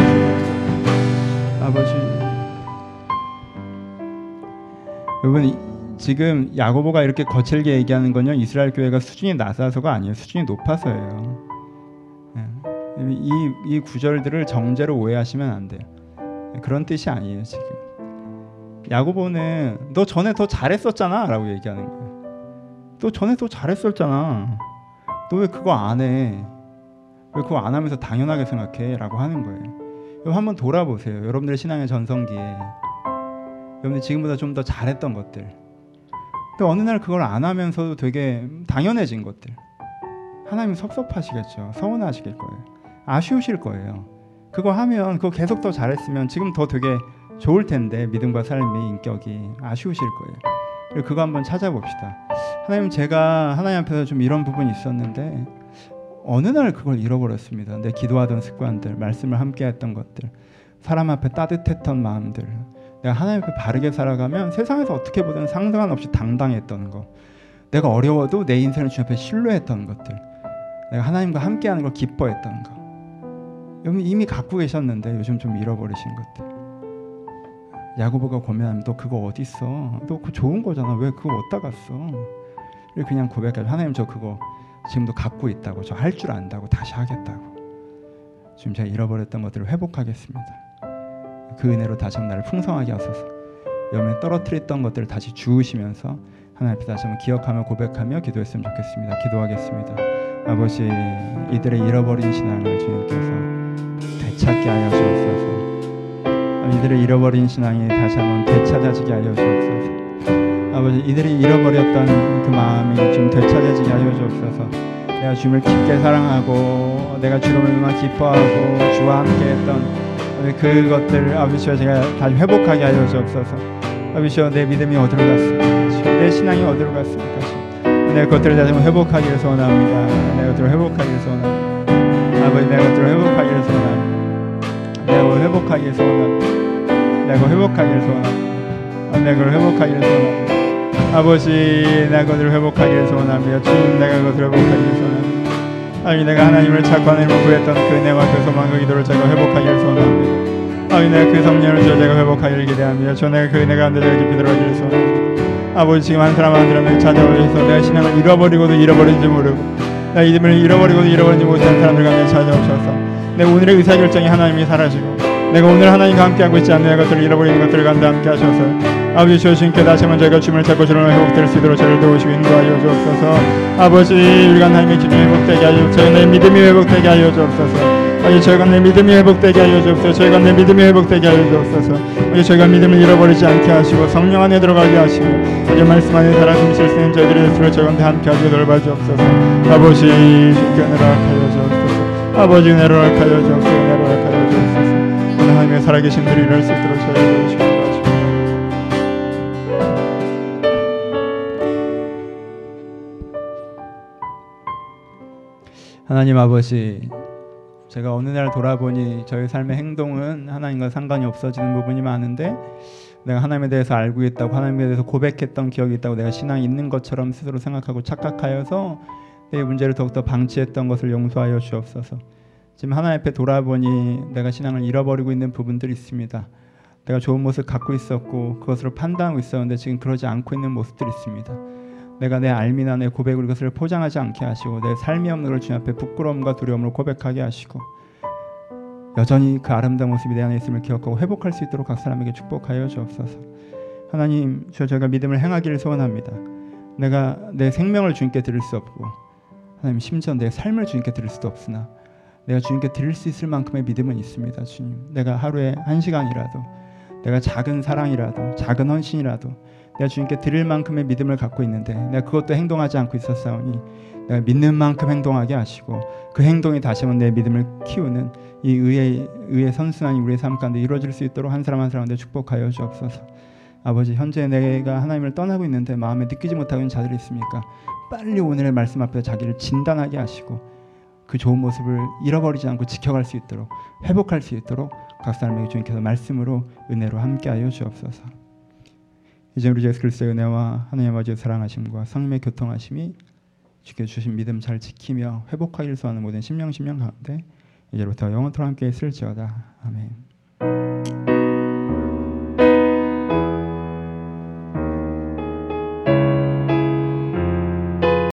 여주옵소서. 아버지 여러분 지금 야고보가 이렇게 거칠게 얘기하는 건요 이스라엘 교회가 수준이 낮아서가 아니에요. 수준이 높아서예요. 이, 이 구절들을 정죄로 오해하시면 안 돼요. 그런 뜻이 아니에요. 지금 야고보는 너 전에 더 잘했었잖아 라고 얘기하는 거예요. 너 전에 더 잘했었잖아. 너 왜 그거 안 해? 왜 그거 안 하면서 당연하게 생각해? 라고 하는 거예요. 여러분 한번 돌아보세요. 여러분들의 신앙의 전성기에 여러분들 지금보다 좀 더 잘했던 것들, 근데 어느 날 그걸 안 하면서도 되게 당연해진 것들, 하나님 섭섭하시겠죠. 서운하시길 거예요. 아쉬우실 거예요. 그거 하면 그거 계속 더 잘했으면 지금 더 되게 좋을 텐데 믿음과 삶의 인격이 아쉬우실 거예요. 그리고 그거 한번 찾아봅시다. 하나님 제가 하나님 앞에서 좀 이런 부분이 있었는데 어느 날 그걸 잃어버렸습니다. 내 기도하던 습관들, 말씀을 함께 했던 것들, 사람 앞에 따뜻했던 마음들, 내가 하나님 앞에 바르게 살아가면 세상에서 어떻게 보든 상관 없이 당당했던 거, 내가 어려워도 내 인생을 주님 앞에 신뢰했던 것들, 내가 하나님과 함께하는 걸 기뻐했던 거, 여러분 이미 갖고 계셨는데 요즘 좀 잃어버리신 것들. 야고보가 고민하면 너 그거 어디 있어? 너 그거 좋은 거잖아. 왜 그거 어디다 갔어? 그냥 고백하죠. 하나님 저 그거 지금도 갖고 있다고, 저 할 줄 안다고, 다시 하겠다고. 지금 제가 잃어버렸던 것들을 회복하겠습니다. 그 은혜로 다시 한번 나를 풍성하게 하소서. 여러분이 떨어뜨렸던 것들을 다시 주우시면서 하나님 앞에 다시 한번 기억하며 고백하며 기도했으면 좋겠습니다. 기도하겠습니다. 아버지 이들의 잃어버린 신앙을 주님께서 되찾게 하여 주옵소서. 이들의 잃어버린 신앙이 다시 한번 되찾아지게 하여 주옵소서. 아버지 이들이 잃어버렸던 그 마음이 좀 되찾아지게 하여 주옵소서. 내가 주님을 깊게 사랑하고 내가 주님을 얼마나 기뻐하고 주와 함께했던 그것들을 아버지와 제가 다시 회복하게 하여 주옵소서. 아버지와 내 믿음이 어디로 갔습니까? 내 신앙이 어디로 갔습니까? 내 것들을 다시 한번 회복하기를 소원합니다. 내 것들을 회복하기를 소원합니다. 아버지, 내 것들을 회복하기를 소원합니다. 내가 회복하기를 소원합니다. 내가 회복하기를 소원합니다. 내 것을 회복하기를 소원합니다. 아버지, 내 것들을 회복하기를 소원합니다. 주님, 내가 그것을 회복하기를 소원합니다. 아버지, 내가 하나님을 찾고 하나님을 구했던 그 은혜와 그 소망, 그 기도를 제가 회복하기를 소원합니다. 아버지, 내가 그 성령을 줘 제가 회복하기를 기대합니다. 저 내가 그 은혜 가운데 제가 깊이 들어가기를 소원합니다. 아버지, 지금 한 사람 한 사람에게 찾아오셔서 내가 신앙을 잃어버리고도 잃어버린지 모르고 나 믿음을 잃어버리고도 잃어버리지 못한 사람들 가운데 찾아오셔서 내 오늘의 의사결정이 하나님이 사라지고 내가 오늘 하나님과 함께하고 있지 않는 것들을 잃어버리는 것들 가운데 함께 하셔서 아버지, 주여 주님께 다시 한번 저희가 춤을 찾고 주님을 회복될 수 있도록 저를 도우시고 인도하여 주옵소서. 아버지, 우리가 하나님의 기준이 회복되게 하여 저희가 내 믿음이 회복되게 하여 주옵소서. 아버지, 저희가 내 믿음이 회복되게 하여 주옵소서. 저희가 내 믿음이 회복되게 하여 주옵소서. 아버지, 저희가 믿음을 잃어버리지 않게 하시고 성령 안에 들어가게 하시고 아버지, 말씀 안에 살아 숨쉴 수 있는 저희들이 될수록 저희가 함께 하시고 돌봐주옵소서. 아버지, 주께 은혜를 허락하여 주옵소서. 아버지, 은혜를 허락하여 주옵소서. 은혜를 허락하여 주옵소서. 오늘 하나님의 살아계신 분들이 이럴 수 있도록 저희를 도우시고 인도하시고 하나님 아버지, 제가 어느 날 돌아보니 저의 삶의 행동은 하나님과 상관이 없어지는 부분이 많은데 내가 하나님에 대해서 알고 있다고 하나님에 대해서 고백했던 기억이 있다고 내가 신앙이 있는 것처럼 스스로 생각하고 착각하여서 내 문제를 더욱더 방치했던 것을 용서하여 주옵소서. 지금 하나님 앞에 돌아보니 내가 신앙을 잃어버리고 있는 부분들이 있습니다. 내가 좋은 모습을 갖고 있었고 그것으로 판단하고 있었는데 지금 그러지 않고 있는 모습들이 있습니다. 내가 내 알미나 내 고백으로 그것을 포장하지 않게 하시고 내 삶이 없는 걸 주님 앞에 부끄러움과 두려움으로 고백하게 하시고 여전히 그 아름다운 모습이 내 안에 있음을 기억하고 회복할 수 있도록 각 사람에게 축복하여 주옵소서. 하나님, 저 저희가 믿음을 행하기를 소원합니다. 내가 내 생명을 주님께 드릴 수 없고 하나님, 심지어 내 삶을 주님께 드릴 수도 없으나 내가 주님께 드릴 수 있을 만큼의 믿음은 있습니다. 주님, 내가 하루에 한 시간이라도 내가 작은 사랑이라도 작은 헌신이라도 내가 주님께 드릴 만큼의 믿음을 갖고 있는데 내가 그것도 행동하지 않고 있었사오니 내가 믿는 만큼 행동하게 하시고 그 행동이 다시 한번 내 믿음을 키우는 이 의의, 의의 선순환이 우리의 삶 가운데 이루어질 수 있도록 한 사람 한 사람한테 축복하여 주옵소서. 아버지, 현재 내가 하나님을 떠나고 있는데 마음에 느끼지 못하고 있는 자들이 있습니까? 빨리 오늘의 말씀 앞에 자기를 진단하게 하시고 그 좋은 모습을 잃어버리지 않고 지켜갈 수 있도록 회복할 수 있도록 각 사람에게 주님께서 말씀으로 은혜로 함께하여 주옵소서. 이제 우리 예수 그리스도의 은혜와 하나님 아버지의 사랑하심과 성령의 교통하심이 주께 주신 믿음 잘 지키며 회복하기를 소원하는 모든 심령 심령 가운데 이제부터 영원토록 함께 있을지어다. 아멘.